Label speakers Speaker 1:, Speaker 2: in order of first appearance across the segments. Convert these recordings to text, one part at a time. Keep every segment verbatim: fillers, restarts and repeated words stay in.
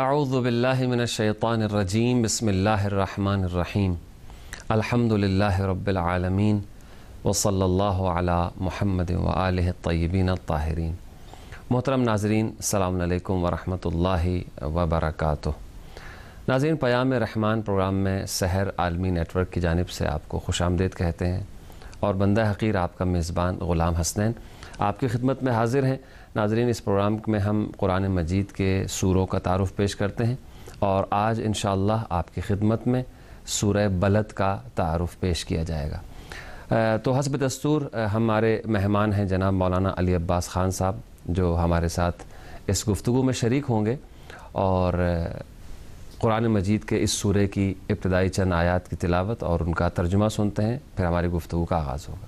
Speaker 1: اعوذ باللہ من الشیطان الرجیم بسم اللہ الرحمن الرحیم الحمد للہ رب العالمین وصلی اللہ علی محمد وآلہ الطیبین الطاہرین۔ محترم ناظرین، السلام علیکم ورحمۃ اللہ وبرکاتہ۔ ناظرین، پیام رحمان پروگرام میں سحر عالمی نیٹ ورک کی جانب سے آپ کو خوش آمدید کہتے ہیں اور بندہ حقیر آپ کا میزبان غلام حسنین آپ کی خدمت میں حاضر ہیں۔ ناظرین، اس پروگرام میں ہم قرآن مجید کے سوروں کا تعارف پیش کرتے ہیں اور آج انشاءاللہ آپ کی خدمت میں سورہ بلد کا تعارف پیش کیا جائے گا۔ تو حسب دستور ہمارے مہمان ہیں جناب مولانا علی عباس خان صاحب، جو ہمارے ساتھ اس گفتگو میں شریک ہوں گے اور قرآن مجید کے اس سورے کی ابتدائی چند آیات کی تلاوت اور ان کا ترجمہ سنتے ہیں، پھر ہماری گفتگو کا آغاز ہوگا۔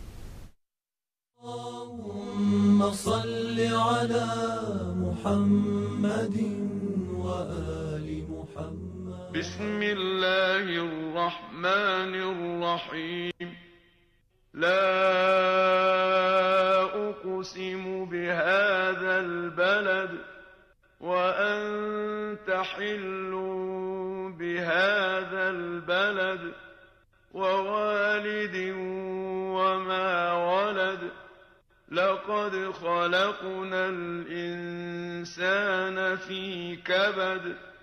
Speaker 2: اللهم صل على محمد وآل محمد۔
Speaker 3: بسم الله الرحمن الرحيم۔ لا أقسم بهذا البلد وأنت حل بهذا البلد ووالد وما ولد لقد خلقنا الإنسان في كبد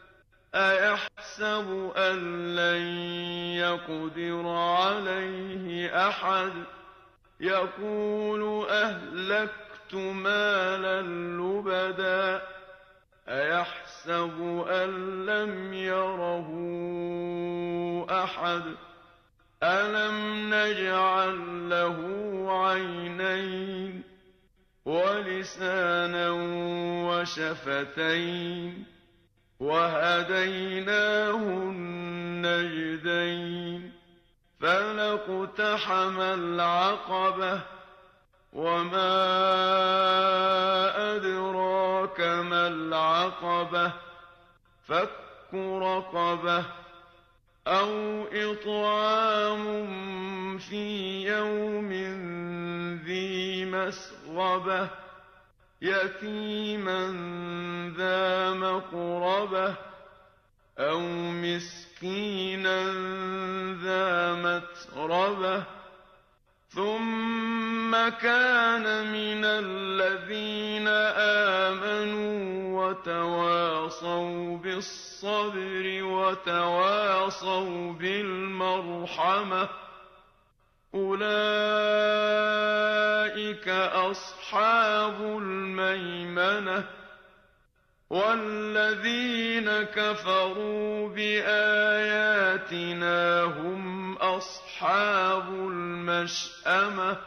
Speaker 3: أيحسب أن لن يقدر عليه أحد يقول أهلكت مالا لبدا أيحسب أن لم يره أحد ألم نجعل له عينين ولسانا وشفتين وهديناه النجدين فلاقتحم العقبة وما أدراك ما العقبة فك رقبة أو إطعام في يوم ذي مسغبة يتيما ذا مقربة أو مسكينا ذا متربة ثم كان من الذين آمنوا وتواصوا بالصبر وتواصوا بالمرحمة أولئك أصحاب الميمنة والذين كفروا بآياتنا هم أصحاب المشأمة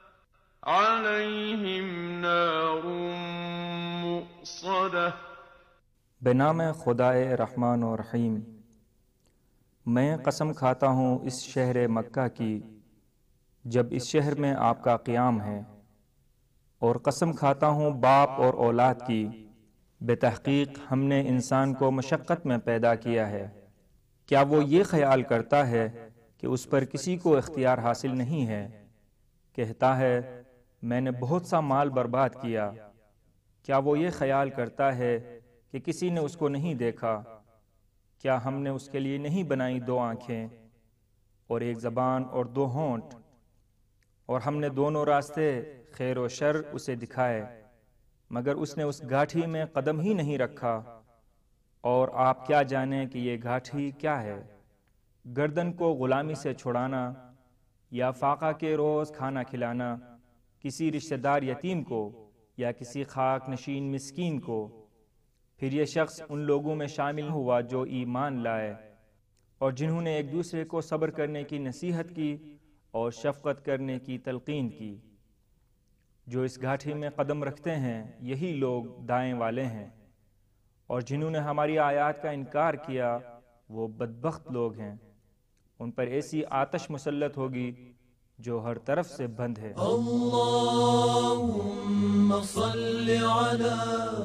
Speaker 3: عليهم نار مؤصدة۔
Speaker 4: بنام خدائے رحمان و رحیم۔ میں قسم کھاتا ہوں اس شہر مکہ کی جب اس شہر میں آپ کا قیام ہے، اور قسم کھاتا ہوں باپ اور اولاد کی، بے تحقیق ہم نے انسان کو مشقت میں پیدا کیا ہے۔ کیا وہ یہ خیال کرتا ہے کہ اس پر کسی کو اختیار حاصل نہیں ہے؟ کہتا ہے میں نے بہت سا مال برباد کیا۔ کیا وہ یہ خیال کرتا ہے کہ کسی نے اس کو نہیں دیکھا؟ کیا ہم نے اس کے لیے نہیں بنائی دو آنکھیں اور ایک زبان اور دو ہونٹ، اور ہم نے دونوں راستے خیر و شر اسے دکھائے، مگر اس نے اس گھاٹی میں قدم ہی نہیں رکھا۔ اور آپ کیا جانیں کہ یہ گھاٹی کیا ہے؟ گردن کو غلامی سے چھڑانا یا فاقہ کے روز کھانا کھلانا کسی رشتہ دار یتیم کو یا کسی خاک نشین مسکین کو۔ پھر یہ شخص ان لوگوں میں شامل ہوا جو ایمان لائے اور جنہوں نے ایک دوسرے کو صبر کرنے کی نصیحت کی اور شفقت کرنے کی تلقین کی۔ جو اس گھاٹی میں قدم رکھتے ہیں یہی لوگ دائیں والے ہیں، اور جنہوں نے ہماری آیات کا انکار کیا وہ بدبخت لوگ ہیں۔ ان پر ایسی آتش مسلط ہوگی جو ہر طرف سے بند ہے۔
Speaker 2: اللهم صل على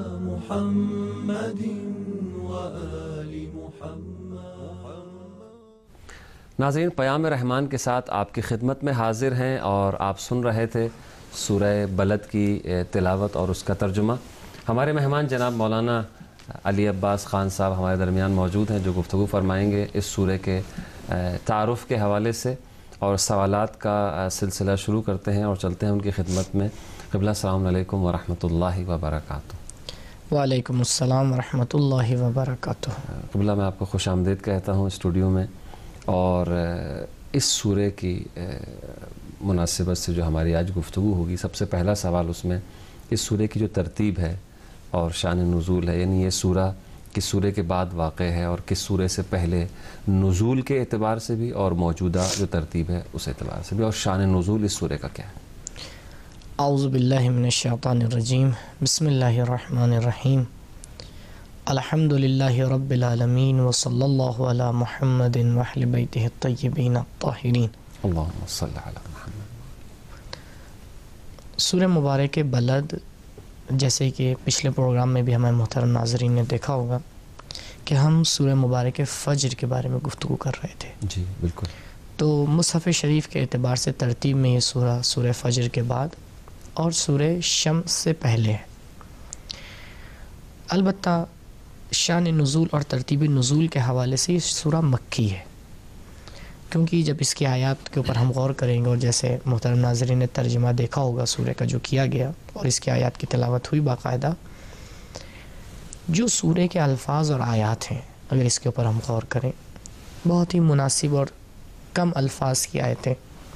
Speaker 2: محمد وآل محمد۔
Speaker 1: ناظرین، پیام رحمان کے ساتھ آپ کی خدمت میں حاضر ہیں اور آپ سن رہے تھے سورہ بلد کی تلاوت اور اس کا ترجمہ۔ ہمارے مہمان جناب مولانا علی عباس خان صاحب ہمارے درمیان موجود ہیں جو گفتگو فرمائیں گے اس سورہ کے تعارف کے حوالے سے، اور سوالات کا سلسلہ شروع کرتے ہیں اور چلتے ہیں ان کی خدمت میں۔ قبلہ السلام علیکم ورحمۃ اللہ وبرکاتہ۔
Speaker 5: وعلیکم السلام ورحمۃ اللہ وبرکاتہ۔
Speaker 1: قبلہ میں آپ کو خوش آمدید کہتا ہوں اسٹوڈیو میں، اور اس سورہ کی مناسبت سے جو ہماری آج گفتگو ہوگی، سب سے پہلا سوال اس میں اس سورہ کی جو ترتیب ہے اور شان نزول ہے، یعنی یہ سورہ کس سورہ کے بعد واقع ہے اور کس سورہ سے پہلے نزول کے اعتبار سے بھی اور موجودہ جو ترتیب ہے اس اعتبار سے بھی، اور شان نزول اس سورہ کا کیا ہے؟
Speaker 5: اعوذ باللہ من الشیطان الرجیم، بسم اللہ الرحمن الرحیم، الحمد للہ رب العالمین وصلی اللہ علی محمد واہل بیتہ الطیبین الطاہرین۔
Speaker 1: اللہم صلی علی محمد۔
Speaker 5: سورہ مبارک بلد، جیسے کہ پچھلے پروگرام میں بھی ہمارے محترم ناظرین نے دیکھا ہوگا کہ ہم سورہ مبارک فجر کے بارے میں گفتگو کر رہے تھے۔
Speaker 1: جی بالکل۔
Speaker 5: تو مصحف شریف کے اعتبار سے ترتیب میں یہ سورہ سورہ فجر کے بعد اور سورہ شمس سے پہلے ہے۔ البتہ شان نزول اور ترتیب نزول کے حوالے سے یہ سورہ مکی ہے، کیونکہ جب اس کی آیات کے اوپر ہم غور کریں گے، اور جیسے محترم ناظرین نے ترجمہ دیکھا ہوگا سورہ کا جو کیا گیا اور اس کی آیات کی تلاوت ہوئی باقاعدہ، جو سورہ کے الفاظ اور آیات ہیں اگر اس کے اوپر ہم غور کریں، بہت ہی مناسب اور کم الفاظ کی آیتیں،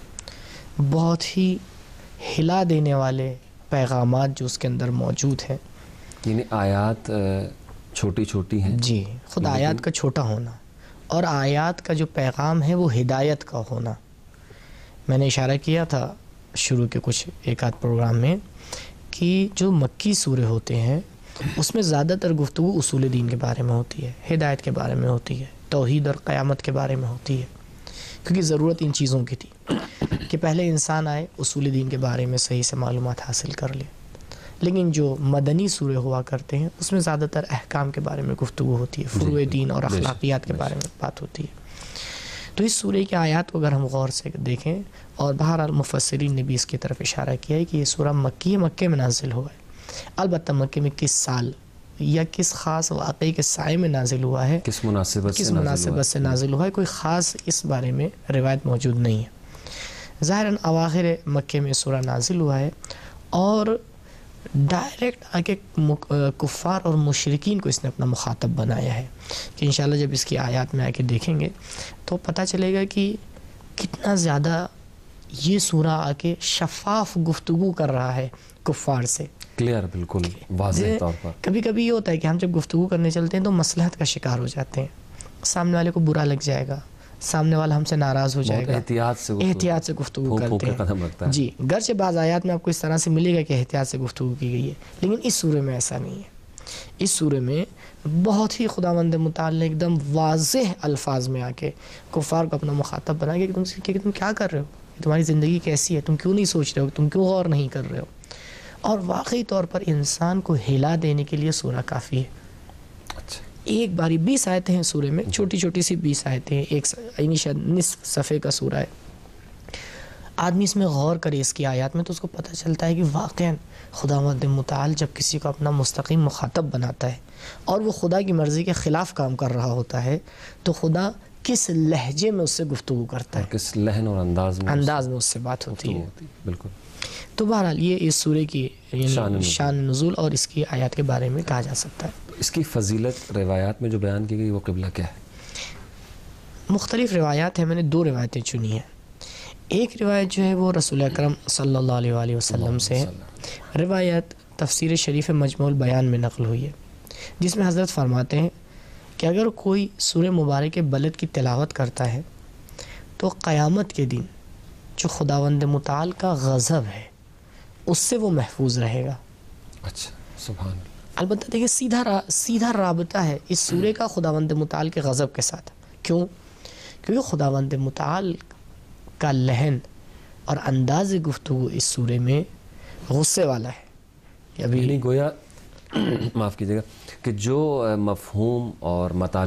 Speaker 5: بہت ہی ہلا دینے والے پیغامات جو اس کے اندر موجود ہیں۔
Speaker 1: یعنی آیات چھوٹی چھوٹی ہیں،
Speaker 5: جی، خود آیات کا چھوٹا ہونا اور آیات کا جو پیغام ہے وہ ہدایت کا ہونا۔ میں نے اشارہ کیا تھا شروع کے کچھ ایک آدھ پروگرام میں کہ جو مکی سورے ہوتے ہیں اس میں زیادہ تر گفتگو اصول دین کے بارے میں ہوتی ہے، ہدایت کے بارے میں ہوتی ہے، توحید اور قیامت کے بارے میں ہوتی ہے، کیونکہ ضرورت ان چیزوں کی تھی کہ پہلے انسان آئے اصول دین کے بارے میں صحیح سے معلومات حاصل کر لے۔ لیکن جو مدنی سورے ہوا کرتے ہیں اس میں زیادہ تر احکام کے بارے میں گفتگو ہوتی ہے، فروع دین اور اخلاقیات کے بارے میں بات ہوتی ہے۔ تو اس سورہ کی آیات کو اگر ہم غور سے دیکھیں، اور بہرحال مفسرین نے بھی اس کی طرف اشارہ کیا ہے کہ یہ سورہ مکی مکے میں نازل ہوا ہے، البتہ مکے میں کس سال یا کس خاص واقعے کے سائے میں نازل ہوا ہے،
Speaker 1: کس مناسبت
Speaker 5: کس مناسبت سے نازل ہوا ہے، کوئی خاص اس بارے میں روایت موجود نہیں ہے۔ ظاہراً اواخر مکے میں سورہ نازل ہوا ہے، اور ڈائریکٹ آ کے کفار اور مشرکین کو اس نے اپنا مخاطب بنایا ہے، کہ انشاءاللہ جب اس کی آیات میں آ کے دیکھیں گے تو پتہ چلے گا کہ کتنا زیادہ یہ سورہ آ کے شفاف گفتگو کر رہا ہے کفار سے،
Speaker 1: کلیئر، بالکل واضح طور پر۔
Speaker 5: کبھی کبھی یہ ہوتا ہے کہ ہم جب گفتگو کرنے چلتے ہیں تو مصلحت کا شکار ہو جاتے ہیں، سامنے والے کو برا لگ جائے گا، سامنے والا ہم سے ناراض ہو جائے گا،
Speaker 1: احتیاط سے
Speaker 5: احتیاط سے گفتگو کرتے ہیں۔ جی، گرچہ بعض آیات میں آپ کو اس طرح سے ملے گا کہ احتیاط سے گفتگو کی گئی ہے، لیکن اس سورہ میں ایسا نہیں ہے۔ اس سورہ میں بہت ہی خداوند متعال نے ایک دم واضح الفاظ میں آ کے کفار کو اپنا مخاطب بنا کے کہ تم کہ تم کیا کر رہے ہو، تمہاری زندگی کیسی ہے، تم کیوں نہیں سوچ رہے ہو، تم کیوں غور نہیں کر رہے ہو، اور واقعی طور پر انسان کو ہلا دینے کے لیے سورہ کافی ہے۔ ایک باری بیس آیتیں ہیں سورے میں، چھوٹی چھوٹی سی بیس آیتیں ہیں، ایک یعنی شاید نصف صفحے کا سورہ ہے۔ آدمی اس میں غور کرے اس کی آیات میں تو اس کو پتہ چلتا ہے کہ واقعاً خداوند متعال جب کسی کو اپنا مستقیم مخاطب بناتا ہے اور وہ خدا کی مرضی کے خلاف کام کر رہا ہوتا ہے تو خدا کس لہجے میں اس سے گفتگو کرتا ہے،
Speaker 1: کس لہن اور انداز میں
Speaker 5: انداز میں اس سے بات ہوتی ہے۔
Speaker 1: بالکل۔
Speaker 5: تو بہرحال یہ اس سورہ کی شان نزول اور اس کی آیات کے بارے میں کہا جا سکتا ہے۔
Speaker 1: اس کی فضیلت روایات میں جو بیان کی گئی وہ قبلہ کیا ہے؟
Speaker 5: مختلف روایات ہیں، میں نے دو روایتیں چنی ہیں۔ ایک روایت جو ہے وہ رسول اکرم صلی اللہ علیہ وآلہ وسلم سے ہے، روایت تفسیر شریف مجموع البیان میں نقل ہوئی ہے، جس میں حضرت فرماتے ہیں کہ اگر کوئی سورہ مبارک بلد کی تلاوت کرتا ہے تو قیامت کے دن جو خداوند متعال کا غضب ہے اس سے وہ محفوظ رہے گا۔
Speaker 1: اچھا، سبحان اللہ۔
Speaker 5: البتہ دیکھیں سیدھا را سیدھا رابطہ ہے اس سورے کا خداوند متعال کے غضب کے ساتھ۔ کیوں؟ کیونکہ خداوند متعال کا لہن اور انداز گفتگو اس سورے میں غصے والا ہے۔ ابھی
Speaker 1: یعنی گویا معاف کیجیے گا کہ جو مفہوم اور مطالب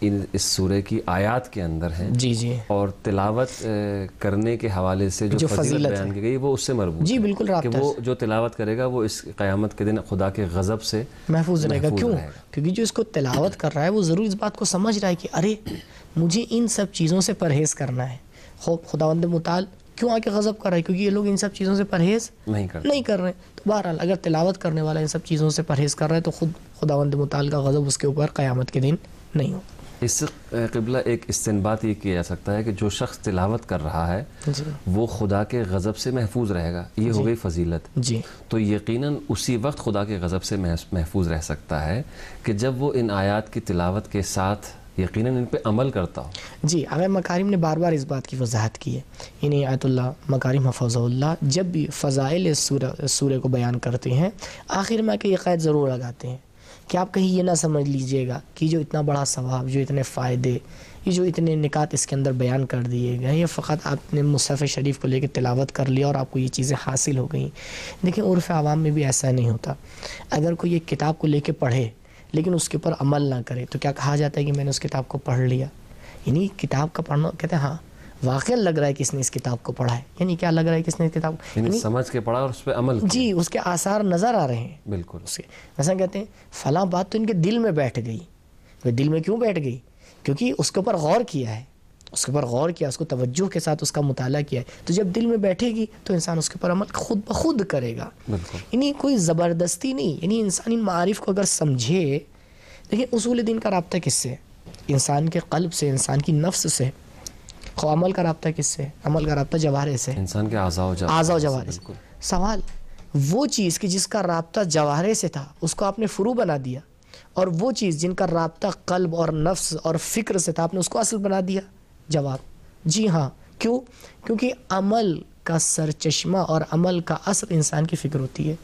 Speaker 1: ان اس سورہ کی آیات کے اندر ہیں
Speaker 5: جی جی
Speaker 1: اور تلاوت کرنے کے حوالے سے جو فضیلت بیان کی گئی وہ اس سے مربوط
Speaker 5: جی بالکل
Speaker 1: ہے کہ وہ جو تلاوت کرے گا وہ اس قیامت کے دن خدا کے غضب سے
Speaker 5: محفوظ رہے گا. کیوں؟ کیونکہ جو اس کو تلاوت کر رہا ہے وہ ضرور اس بات کو سمجھ رہا ہے کہ ارے مجھے ان سب چیزوں سے پرہیز کرنا ہے. خوب خداوند متعال کیوں آ کے غضب کر رہا ہے؟ کیونکہ یہ لوگ ان سب چیزوں سے پرہیز
Speaker 1: نہیں کرتے
Speaker 5: نہیں کر رہے ہیں. تو بہرحال اگر تلاوت کرنے والا ان سب چیزوں سے پرہیز کر رہا ہے تو خود خداوند متعال کا غضب اس کے اوپر قیامت کے دن نہیں ہوگا.
Speaker 1: اس سے قبلہ ایک استنباط یہ کیا جا سکتا ہے کہ جو شخص تلاوت کر رہا ہے
Speaker 5: جی
Speaker 1: وہ خدا کے غضب سے محفوظ رہے گا. یہ ہو گئی فضیلت.
Speaker 5: جی
Speaker 1: تو یقیناً اسی وقت خدا کے غضب سے محفوظ رہ سکتا ہے کہ جب وہ ان آیات کی تلاوت کے ساتھ یقیناً ان پہ عمل کرتا ہو.
Speaker 5: جی آقا مکارم نے بار بار اس بات کی وضاحت کی ہے. یعنی آیت اللہ مکارم حفظہ اللہ جب بھی فضائل سورہ سورہ کو بیان کرتے ہیں آخر میں آ کے یہ قید ضرور لگاتے ہیں کہ آپ کہیں یہ نہ سمجھ لیجئے گا کہ جو اتنا بڑا ثواب، جو اتنے فائدے، یہ جو اتنے نکات اس کے اندر بیان کر دیے گئے یہ فقط آپ نے مصحف شریف کو لے کے تلاوت کر لیا اور آپ کو یہ چیزیں حاصل ہو گئیں. دیکھیں عرف عوام میں بھی ایسا نہیں ہوتا. اگر کوئی ایک کتاب کو لے کے پڑھے لیکن اس کے اوپر عمل نہ کرے تو کیا کہا جاتا ہے کہ میں نے اس کتاب کو پڑھ لیا؟ یعنی کتاب کا پڑھنا کہتے ہیں ہاں واقعا لگ رہا ہے کہ اس نے اس کتاب کو پڑھا ہے. یعنی کیا لگ رہا ہے کہ اس نے اس کتاب کو
Speaker 1: یعنی سمجھ کے پڑھا اور اس پہ عمل کیا.
Speaker 5: جی اس کے آثار نظر آ رہے ہیں.
Speaker 1: بالکل
Speaker 5: اس کے مثلا کہتے ہیں فلاں بات تو ان کے دل میں بیٹھ گئی. وہ دل میں کیوں بیٹھ گئی؟ کیونکہ اس کے اوپر غور کیا ہے، اس کے اوپر غور کیا، اس کو توجہ کے ساتھ اس کا مطالعہ کیا ہے. تو جب دل میں بیٹھے گی تو انسان اس کے اوپر عمل خود بخود کرے گا.
Speaker 1: بالکل
Speaker 5: یعنی کوئی زبردستی نہیں. یعنی انسان ان معارف کو اگر سمجھے. دیکھیں اصول دین کا رابطہ کس سے؟ انسان کے قلب سے، انسان کی نفس سے. خو عمل کا رابطہ کس سے؟ عمل کا رابطہ جوارے سے،
Speaker 1: انسان کے اعضاء و جوارے
Speaker 5: اعضاء و جوارے سے. سوال وہ چیز کہ جس کا رابطہ جوارے سے تھا اس کو آپ نے فروع بنا دیا، اور وہ چیز جن کا رابطہ قلب اور نفس اور فکر سے تھا آپ نے اس کو اصل بنا دیا. جواب جی ہاں. کیوں؟ کیونکہ عمل کا سرچشمہ اور عمل کا اصل انسان کی فکر ہوتی ہے.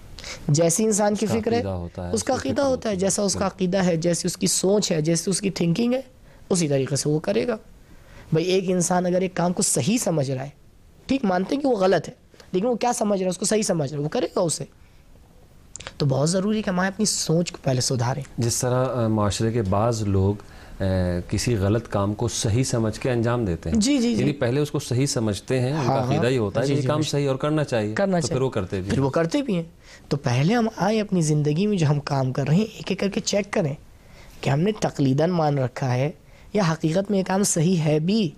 Speaker 5: جیسی انسان کی فکر ہے اس کا عقیدہ ہوتا ہے. جیسا اس کا عقیدہ ہے، جیسی اس کی سوچ ہے، جیسی اس کی تھنکنگ ہے اسی طریقے سے وہ کرے گا. بھئی ایک انسان اگر ایک کام کو صحیح سمجھ رہا ہے، ٹھیک مانتے ہیں کہ وہ غلط ہے لیکن وہ کیا سمجھ رہا ہے اس کو صحیح سمجھ رہا ہے، وہ کرے گا اسے. تو بہت ضروری ہے کہ ہم اپنی سوچ کو پہلے سدھاریں.
Speaker 1: جس طرح معاشرے کے بعض لوگ کسی غلط کام کو صحیح سمجھ کے انجام دیتے ہیں.
Speaker 5: جی جی
Speaker 1: یعنی پہلے اس کو صحیح سمجھتے ہیں، ان کا عقیدہ یہ ہوتا ہے کہ یہ کام صحیح اور کرنا چاہیے،
Speaker 5: کرنا
Speaker 1: تو پھر وہ کرتے بھی
Speaker 5: پھر وہ کرتے بھی ہیں. تو پہلے ہم آئیں اپنی زندگی میں جو ہم کام کر رہے ہیں ایک ایک کر کے چیک کریں کہ ہم نے تقلیداً مان رکھا ہے یا حقیقت میں یہ کام صحیح ہے بھی.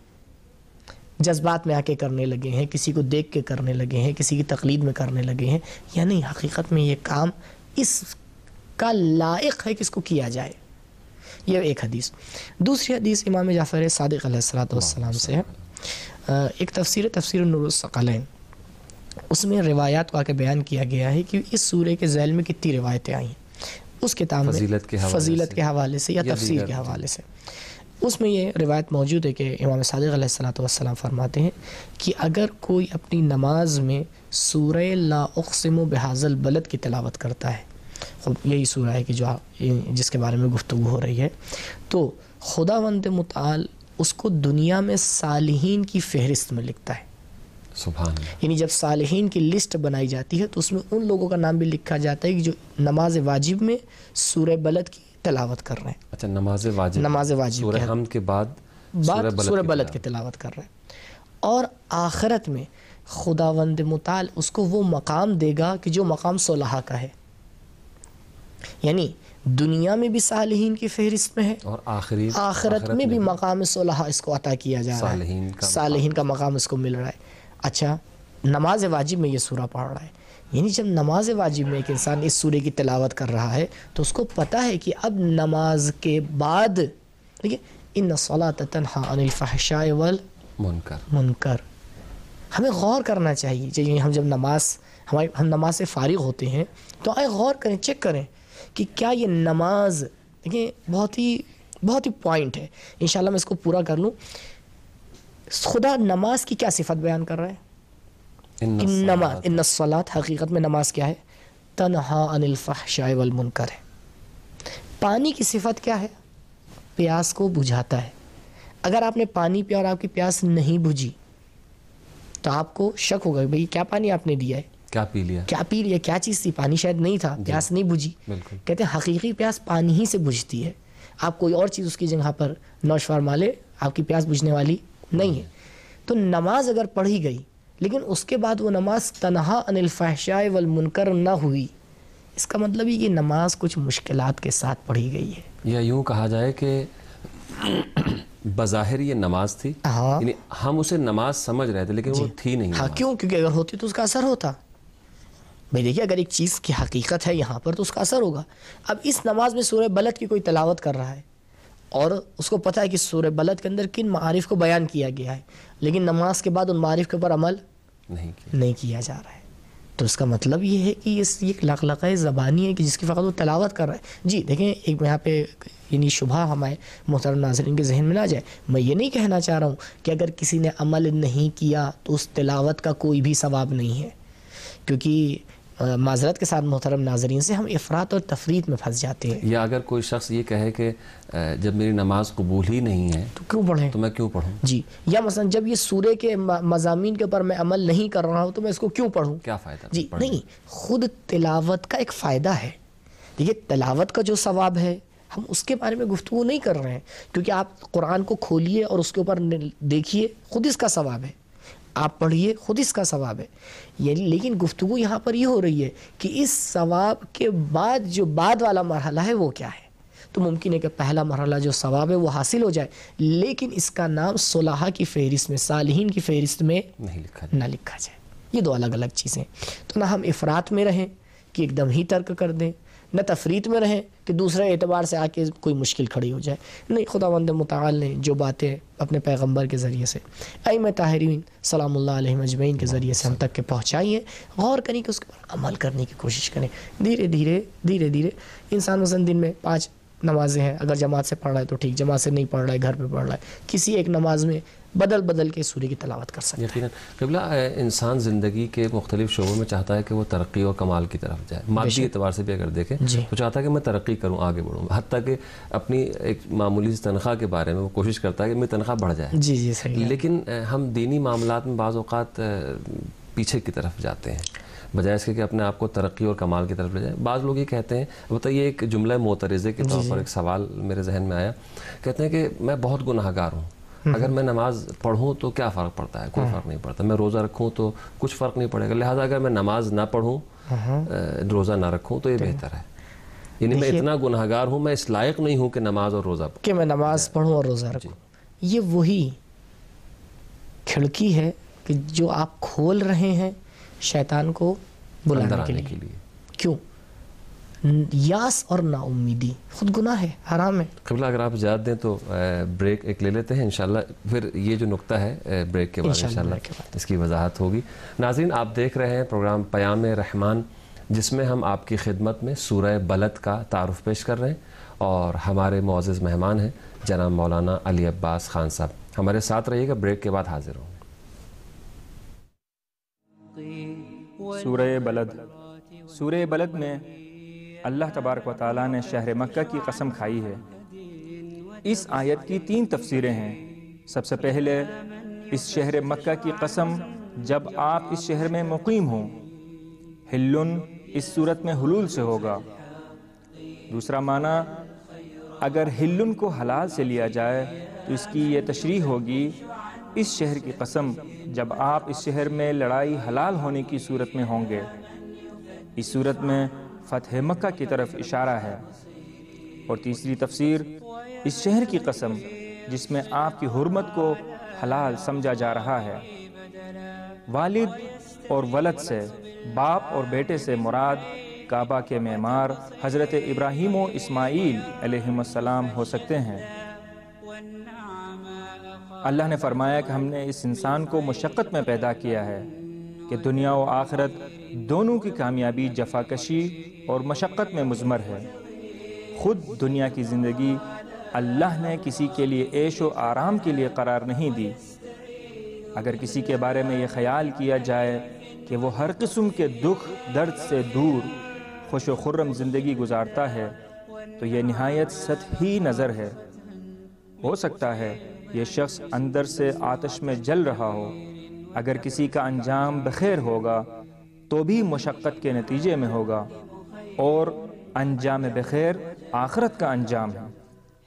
Speaker 5: جذبات میں آ کے کرنے لگے ہیں، کسی کو دیکھ کے کرنے لگے ہیں، کسی کی تقلید میں کرنے لگے ہیں، یا نہیں حقیقت میں یہ کام اس کا لائق ہے کہ اس کو کیا جائے. یہ ایک حدیث. دوسری حدیث امام جعفر صادق علیہ الصلوۃ والسلام سے ہے. ایک تفسیر تفسیر نور الثقلین، اس میں روایات کو آ کے بیان کیا گیا ہے کہ اس سورہ کے ذیل میں کتنی روایتیں آئی ہیں اس کتاب میں
Speaker 1: فضیلت کے حوالے
Speaker 5: فضیلت کے حوالے سے یا تفسیر کے حوالے سے. اس میں یہ روایت موجود ہے کہ امام صادق علیہ الصلوۃ والسلام فرماتے ہیں کہ اگر کوئی اپنی نماز میں سورہ لا اقسم بہذا البلد کی تلاوت کرتا ہے، خب یہی سورہ ہے کہ جو جس کے بارے میں گفتگو ہو رہی ہے، تو خداوند متعال اس کو دنیا میں صالحین کی فہرست میں لکھتا ہے.
Speaker 1: سبحان اللہ.
Speaker 5: یعنی جب صالحین کی لسٹ بنائی جاتی ہے تو اس میں ان لوگوں کا نام بھی لکھا جاتا ہے کہ جو نماز واجب میں سورہ بلد کی تلاوت کر رہے ہیں.
Speaker 1: اچھا نماز واجب
Speaker 5: نماز واجب
Speaker 1: سورہ حمد کے بعد
Speaker 5: بعد سورہ بلد کی تلاوت کر رہے ہیں. اور آخرت میں خداوند متعال اس کو وہ مقام دے گا کہ جو مقام صلحاء کا ہے. یعنی دنیا میں بھی صالحین کی فہرست میں ہے
Speaker 1: اور آخری
Speaker 5: آخرت میں بھی مقام صلحاء اس کو عطا کیا جا رہا ہے، صالحین کا مقام اس کو مل رہا ہے. اچھا نماز واجب میں یہ سورہ پڑھ رہا ہے، یعنی جب نماز واجب میں ایک انسان اس سورے کی تلاوت کر رہا ہے تو اس کو پتہ ہے کہ اب نماز کے بعد دیکھیے ان الصلاۃ تنہی عن الفحشاء والمنکر منکر ہمیں غور کرنا چاہیے. یعنی ہم جب نماز ہماری ہم نماز سے فارغ ہوتے ہیں تو آئے غور کریں، چیک کریں کہ کیا یہ نماز، دیکھیں بہت ہی بہت ہی پوائنٹ ہے، انشاءاللہ میں اس کو پورا کر لوں. خدا نماز کی کیا صفت بیان کر رہا ہے؟ انما ان الصلاۃ، حقیقت میں نماز کیا ہے؟ تنہا عن الفحشاء والمنکر ہے. پانی کی صفت کیا ہے؟ پیاس کو بجھاتا ہے. اگر آپ نے پانی پیا اور آپ کی پیاس نہیں بجھی تو آپ کو شک ہوگا بھئی کیا پانی آپ نے دیا ہے،
Speaker 1: کیا پی لیا
Speaker 5: کیا پی لیا کیا چیز تھی، پانی شاید نہیں تھا، پیاس نہیں بجھی. کہتے ہیں حقیقی پیاس پانی ہی سے بجھتی ہے. آپ کوئی اور چیز اس کی جگہ پر نوش فرما لے، آپ کی پیاس بجھنے والی نہیں ہے۔ تو نماز اگر پڑھی گئی لیکن اس کے بعد وہ نماز تنہا عن الفحشاء والمنکر نہ ہوئی، اس کا مطلب یہ کہ نماز کچھ مشکلات کے ساتھ پڑھی گئی ہے۔
Speaker 1: یا یوں کہا جائے کہ بظاہر یہ نماز تھی،
Speaker 5: ہاں
Speaker 1: یعنی ہم اسے نماز سمجھ رہے تھے لیکن وہ تھی نہیں
Speaker 5: ہاں،
Speaker 1: نماز۔
Speaker 5: کیوں؟ کیونکہ اگر ہوتی تو اس کا اثر ہوتا۔ بھئی دیکھیے، اگر ایک چیز کی حقیقت ہے یہاں پر تو اس کا اثر ہوگا۔ اب اس نماز میں سورہ بلد کی کوئی تلاوت کر رہا ہے اور اس کو پتہ ہے کہ سورہ بلد کے اندر کن معارف کو بیان کیا گیا ہے، لیکن نماز کے بعد ان معارف کے اوپر عمل
Speaker 1: نہیں کیا۔
Speaker 5: نہیں کیا جا رہا ہے، تو اس کا مطلب یہ ہے کہ یہ ایک لقلقہ زبانی ہے کہ جس کی فقط وہ تلاوت کر رہا ہے۔ جی دیکھیں، ایک یہاں پہ یعنی شبہ ہمارے محترم ناظرین کے ذہن میں نہ جائے، میں یہ نہیں کہنا چاہ رہا ہوں کہ اگر کسی نے عمل نہیں کیا تو اس تلاوت کا کوئی بھی ثواب نہیں ہے، کیونکہ معذرت کے ساتھ محترم ناظرین سے ہم افراط اور تفریط میں پھنس جاتے ہیں۔
Speaker 1: یا اگر کوئی شخص یہ کہے کہ جب میری نماز قبول ہی نہیں ہے
Speaker 5: تو کیوں پڑھیں؟
Speaker 1: تو میں کیوں پڑھوں؟
Speaker 5: جی، یا مثلا جب یہ سورے کے مضامین کے اوپر میں عمل نہیں کر رہا ہوں تو میں اس کو کیوں پڑھوں؟
Speaker 1: کیا فائدہ؟
Speaker 5: جی نہیں، خود تلاوت کا ایک فائدہ ہے۔ دیکھیے، تلاوت کا جو ثواب ہے ہم اس کے بارے میں گفتگو نہیں کر رہے ہیں، کیونکہ آپ قرآن کو کھولیے اور اس کے اوپر دیکھیے، خود اس کا ثواب ہے، آپ پڑھیے، خود اس کا ثواب ہے۔ یعنی لیکن گفتگو یہاں پر یہ ہو رہی ہے کہ اس ثواب کے بعد جو بعد والا مرحلہ ہے وہ کیا ہے۔ تو ممکن ہے کہ پہلا مرحلہ جو ثواب ہے وہ حاصل ہو جائے، لیکن اس کا نام صلحاء کی فہرست میں، صالحین کی فہرست میں
Speaker 1: نہیں لکھا جائے۔
Speaker 5: نہ لکھا جائے۔ یہ دو الگ الگ چیزیں، تو نہ ہم افراط میں رہیں کہ ایک دم ہی ترک کر دیں، نہ تفریط میں رہیں کہ دوسرے اعتبار سے آ کے کوئی مشکل کھڑی ہو جائے۔ نہیں، خداوند متعال نے جو باتیں اپنے پیغمبر کے ذریعے سے، ائمہ طاہرین سلام اللہ علیہم اجمعین کے ذریعے سے ہم تک کے پہنچائی ہیں، غور کریں کہ اس کے پر عمل کرنے کی کوشش کریں۔ دھیرے دھیرے دھیرے دھیرے انسان مثلاً دن میں پانچ نمازیں ہیں، اگر جماعت سے پڑھ رہا ہے تو ٹھیک، جماعت سے نہیں پڑھ رہا ہے، گھر پہ پڑھ رہا ہے، کسی ایک نماز میں بدل بدل کے سورے کی تلاوت کر سکتا ہے۔
Speaker 1: یقیناً قبلہ انسان زندگی کے مختلف شعبوں میں چاہتا ہے کہ وہ ترقی اور کمال کی طرف جائے، مادی اعتبار سے بھی اگر دیکھیں تو چاہتا ہے کہ میں ترقی کروں، آگے بڑھوں، حتیٰ کہ اپنی ایک معمولی سی تنخواہ کے بارے میں وہ کوشش کرتا ہے کہ میری تنخواہ بڑھ جائے۔
Speaker 5: جی جی صحیح ہے۔
Speaker 1: لیکن ہم دینی معاملات میں بعض اوقات پیچھے کی طرف جاتے ہیں بجائے اس کے کہ اپنے آپ کو ترقی اور کمال کی طرف لے جائیں۔ بعض لوگ یہ کہتے ہیں، البتہ یہ ایک جملہ معترضے کے طور پر ایک سوال میرے ذہن میں آیا، کہتے ہیں کہ میں بہت گناہ گار ہوں، اگر میں نماز پڑھوں تو کیا فرق پڑتا ہے؟ کوئی فرق نہیں پڑتا، میں روزہ رکھوں تو کچھ فرق نہیں پڑے گا، لہٰذا اگر میں نماز نہ پڑھوں، روزہ نہ رکھوں تو یہ بہتر ہے۔ یعنی میں اتنا گناہ گار ہوں، میں اس لائق نہیں ہوں کہ نماز اور روزہ پڑھوں،
Speaker 5: کہ میں نماز پڑھوں اور روزہ رکھوں۔ یہ وہی کھڑکی ہے کہ جو آپ کھول رہے ہیں شیطان کو بلانے کے لیے۔ کیوں؟ یاس اور نا امیدی خود گناہ ہے، حرام ہے۔
Speaker 1: قبلہ اگر آپ اجازت دیں تو بریک ایک لے لیتے ہیں، انشاءاللہ پھر یہ جو نقطہ ہے بریک کے بعد انشاءاللہ اس کی وضاحت ہوگی۔ ناظرین، آپ دیکھ رہے ہیں پروگرام پیام رحمان، جس میں ہم آپ کی خدمت میں سورہ بلد کا تعارف پیش کر رہے ہیں، اور ہمارے معزز مہمان ہیں جناب مولانا علی عباس خان صاحب۔ ہمارے ساتھ رہیے گا، بریک کے بعد حاضر ہوں۔
Speaker 4: سورہ بلد۔ سورہ بلد میں اللہ تبارک و تعالیٰ نے شہر مکہ کی قسم کھائی ہے۔ اس آیت کی تین تفسیریں ہیں۔ سب سے پہلے اس شہر مکہ کی قسم جب آپ اس شہر میں مقیم ہوں، حلن اس صورت میں حلول سے ہوگا۔ دوسرا معنی، اگر حلن کو حلال سے لیا جائے تو اس کی یہ تشریح ہوگی، اس شہر کی قسم جب آپ اس شہر میں لڑائی حلال ہونے کی صورت میں ہوں گے۔ اس صورت میں فتح مکہ کی طرف اشارہ ہے۔ اور تیسری تفسیر، اس شہر کی قسم جس میں آپ کی حرمت کو حلال سمجھا جا رہا ہے۔ والد اور ولد سے، باپ اور بیٹے سے مراد کعبہ کے معمار حضرت ابراہیم و اسماعیل علیہ السلام ہو سکتے ہیں۔ اللہ نے فرمایا کہ ہم نے اس انسان کو مشقت میں پیدا کیا ہے کہ دنیا و آخرت دونوں کی کامیابی جفاکشی اور مشقت میں مضمر ہے۔ خود دنیا کی زندگی اللہ نے کسی کے لیے عیش و آرام کے لیے قرار نہیں دی۔ اگر کسی کے بارے میں یہ خیال کیا جائے کہ وہ ہر قسم کے دکھ درد سے دور خوش و خرم زندگی گزارتا ہے تو یہ نہایت سطحی نظر ہے۔ ہو سکتا ہے یہ شخص اندر سے آتش میں جل رہا ہو۔ اگر کسی کا انجام بخیر ہوگا تو بھی مشقت کے نتیجے میں ہوگا، اور انجام بخیر آخرت کا انجام ہے۔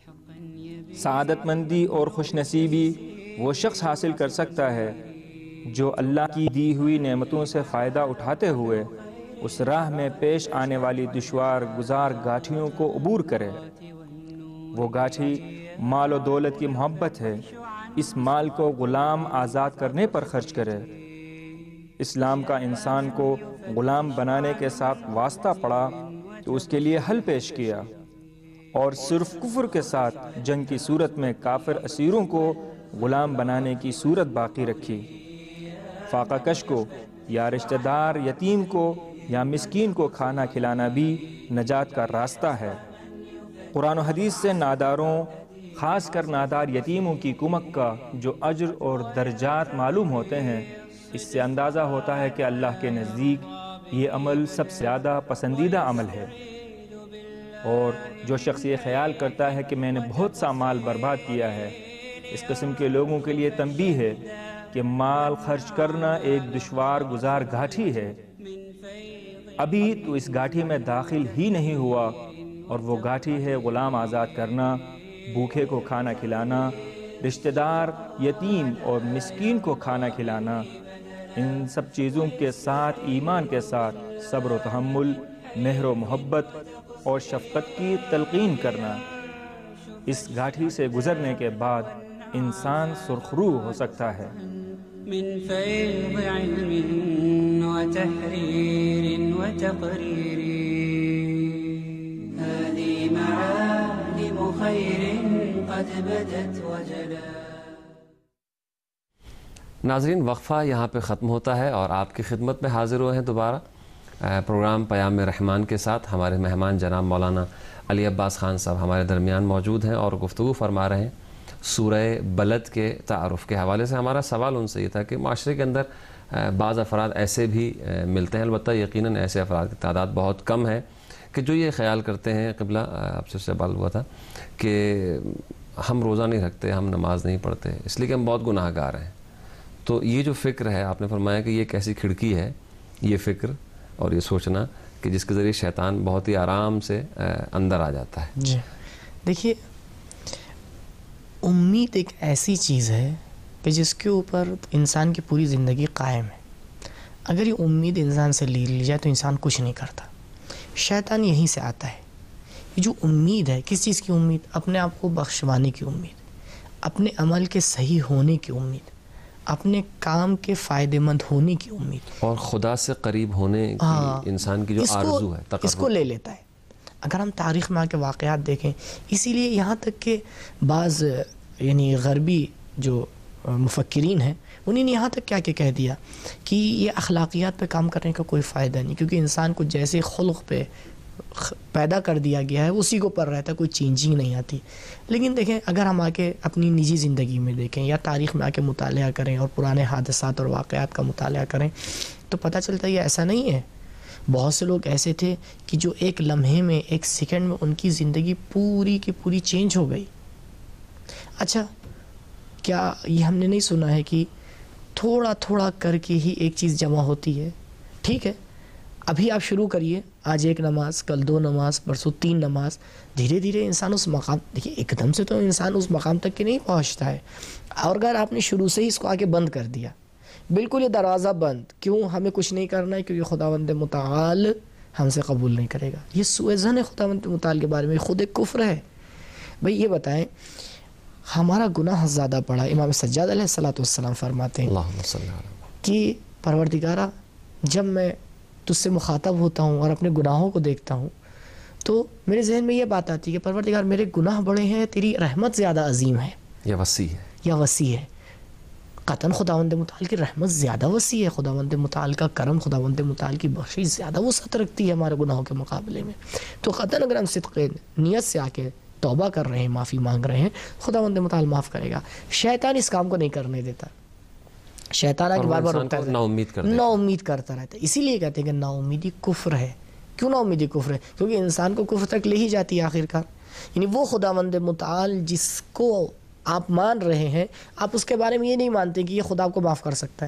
Speaker 4: سعادت مندی اور خوش نصیبی وہ شخص حاصل کر سکتا ہے جو اللہ کی دی ہوئی نعمتوں سے فائدہ اٹھاتے ہوئے اس راہ میں پیش آنے والی دشوار گزار گاٹھیوں کو عبور کرے۔ وہ گاٹھی مال و دولت کی محبت ہے، اس مال کو غلام آزاد کرنے پر خرچ کرے۔ اسلام کا انسان کو غلام بنانے کے ساتھ واسطہ پڑا تو اس کے لیے حل پیش کیا، اور صرف کفر کے ساتھ جنگ کی صورت میں کافر اسیروں کو غلام بنانے کی صورت باقی رکھی۔ فاقہ کش کو یا رشتہ دار یتیم کو یا مسکین کو کھانا کھلانا بھی نجات کا راستہ ہے۔ قرآن و حدیث سے ناداروں، خاص کر نادار یتیموں کی کمک کا جو اجر اور درجات معلوم ہوتے ہیں، اس سے اندازہ ہوتا ہے کہ اللہ کے نزدیک یہ عمل سب سے زیادہ پسندیدہ عمل ہے۔ اور جو شخص یہ خیال کرتا ہے کہ میں نے بہت سا مال برباد کیا ہے، اس قسم کے لوگوں کے لیے تنبیہ ہے کہ مال خرچ کرنا ایک دشوار گزار گھاٹی ہے۔ ابھی تو اس گھاٹی میں داخل ہی نہیں ہوا، اور وہ گھاٹی ہے غلام آزاد کرنا، بھوکے کو کھانا کھلانا، رشتہ دار یتیم اور مسکین کو کھانا کھلانا۔ ان سب چیزوں کے ساتھ ایمان کے ساتھ صبر و تحمل، مہر و محبت اور شفقت کی تلقین کرنا۔ اس گھاٹی سے گزرنے کے بعد انسان سرخرو ہو سکتا ہے۔
Speaker 6: من فيض علم وتحرير وتقرير هذه معالم خير قد بدت وجلا۔
Speaker 1: ناظرین، وقفہ یہاں پہ ختم ہوتا ہے اور آپ کی خدمت میں حاضر ہوئے ہیں دوبارہ پروگرام پیام رحمان کے ساتھ۔ ہمارے مہمان جناب مولانا علی عباس خان صاحب ہمارے درمیان موجود ہیں اور گفتگو فرما رہے ہیں سورہ بلد کے تعارف کے حوالے سے۔ ہمارا سوال ان سے یہ تھا کہ معاشرے کے اندر بعض افراد ایسے بھی ملتے ہیں، البتہ یقیناً ایسے افراد کی تعداد بہت کم ہے، کہ جو یہ خیال کرتے ہیں، قبلہ آپ سے سوال ہوا تھا کہ ہم روزہ نہیں رکھتے، ہم نماز نہیں پڑھتے، اس لیے کہ ہم بہت گناہ گار ہیں۔ تو یہ جو فکر ہے، آپ نے فرمایا کہ یہ ایک ایسی کھڑکی ہے، یہ فکر اور یہ سوچنا کہ جس کے ذریعے شیطان بہت ہی آرام سے اندر آ جاتا ہے۔
Speaker 5: جی دیکھیے، امید ایک ایسی چیز ہے کہ جس کے اوپر انسان کی پوری زندگی قائم ہے۔ اگر یہ امید انسان سے لی لی جائے تو انسان کچھ نہیں کرتا۔ شیطان یہیں سے آتا ہے۔ یہ جو امید ہے، کس چیز کی امید؟ اپنے آپ کو بخشوانے کی امید، اپنے عمل کے صحیح ہونے کی امید، اپنے کام کے فائدہ مند ہونے کی امید، اور
Speaker 1: خدا سے قریب ہونے کی انسان کی جو آرزو ہے،
Speaker 5: اس کو لے لیتا ہے۔ اگر ہم تاریخ میں آ کے واقعات دیکھیں، اسی لیے یہاں تک کہ بعض یعنی غربی جو مفکرین ہیں، انہیں نے یہاں تک کیا کہ کہہ دیا کہ یہ اخلاقیات پہ کام کرنے کا کوئی فائدہ نہیں، کیونکہ انسان کو جیسے خلق پہ پیدا کر دیا گیا ہے اسی کو پر رہتا ہے، کوئی چینجنگ نہیں آتی۔ لیکن دیکھیں، اگر ہم آ کے اپنی نجی زندگی میں دیکھیں یا تاریخ میں آ کے مطالعہ کریں اور پرانے حادثات اور واقعات کا مطالعہ کریں تو پتہ چلتا ہے یہ ایسا نہیں ہے۔ بہت سے لوگ ایسے تھے کہ جو ایک لمحے میں، ایک سیکنڈ میں ان کی زندگی پوری کی پوری چینج ہو گئی۔ اچھا، کیا یہ ہم نے نہیں سنا ہے کہ تھوڑا تھوڑا کر کے ہی ایک چیز جمع ہوتی ہے؟ ٹھیک ہے، ابھی آپ شروع کریے، آج ایک نماز، کل دو نماز، پرسوں تین نماز، دھیرے دھیرے انسان اس مقام، دیکھیے ایک دم سے تو انسان اس مقام تک کہ نہیں پہنچتا ہے۔ اور اگر آپ نے شروع سے ہی اس کو آگے بند کر دیا، بالکل یہ دروازہ بند، کیوں ہمیں کچھ نہیں کرنا ہے؟ کیونکہ خداوند متعال ہم سے قبول نہیں کرے گا۔ یہ سوء ظن ہے خداوند متعال کے بارے میں، خود ایک کفر ہے۔ بھئی یہ بتائیں، ہمارا گناہ زیادہ بڑا، امام سجاد علیہ الصلوۃ والسلام فرماتے ہیں کہ پروردگارا، جب میں تجھ سے مخاطب ہوتا ہوں اور اپنے گناہوں کو دیکھتا ہوں تو میرے ذہن میں یہ بات آتی ہے کہ پروردگار، میرے گناہ بڑے ہیں، تیری رحمت زیادہ عظیم ہے
Speaker 1: یا وسیع ہے
Speaker 5: یا وسیع ہے۔ قطعاً خداوند متعال کی رحمت زیادہ وسیع ہے، خداوند متعال کا کرم، خداوند متعال کی بخشش زیادہ وسعت رکھتی ہے ہمارے گناہوں کے مقابلے میں۔ تو قطعاً اگر ہم صدق نیت سے آ کے توبہ کر رہے ہیں، معافی مانگ رہے ہیں، خداوند متعال معاف کرے گا۔ شیطان اس کام کو نہیں کرنے دیتا، شیطان آگے بار بار روکتا ہے، نا امید کرتا رہتا ہے۔ اسی لیے کہتے ہیں کہ نا امیدی کفر ہے۔ کیوں نا امیدی کفر ہے؟ کیونکہ انسان کو کفر تک لے ہی جاتی ہے آخر کار۔ یعنی وہ خداوند متعال جس کو آپ مان رہے ہیں، آپ اس کے بارے میں یہ نہیں مانتے کہ یہ خدا آپ کو معاف کر سکتا ہے۔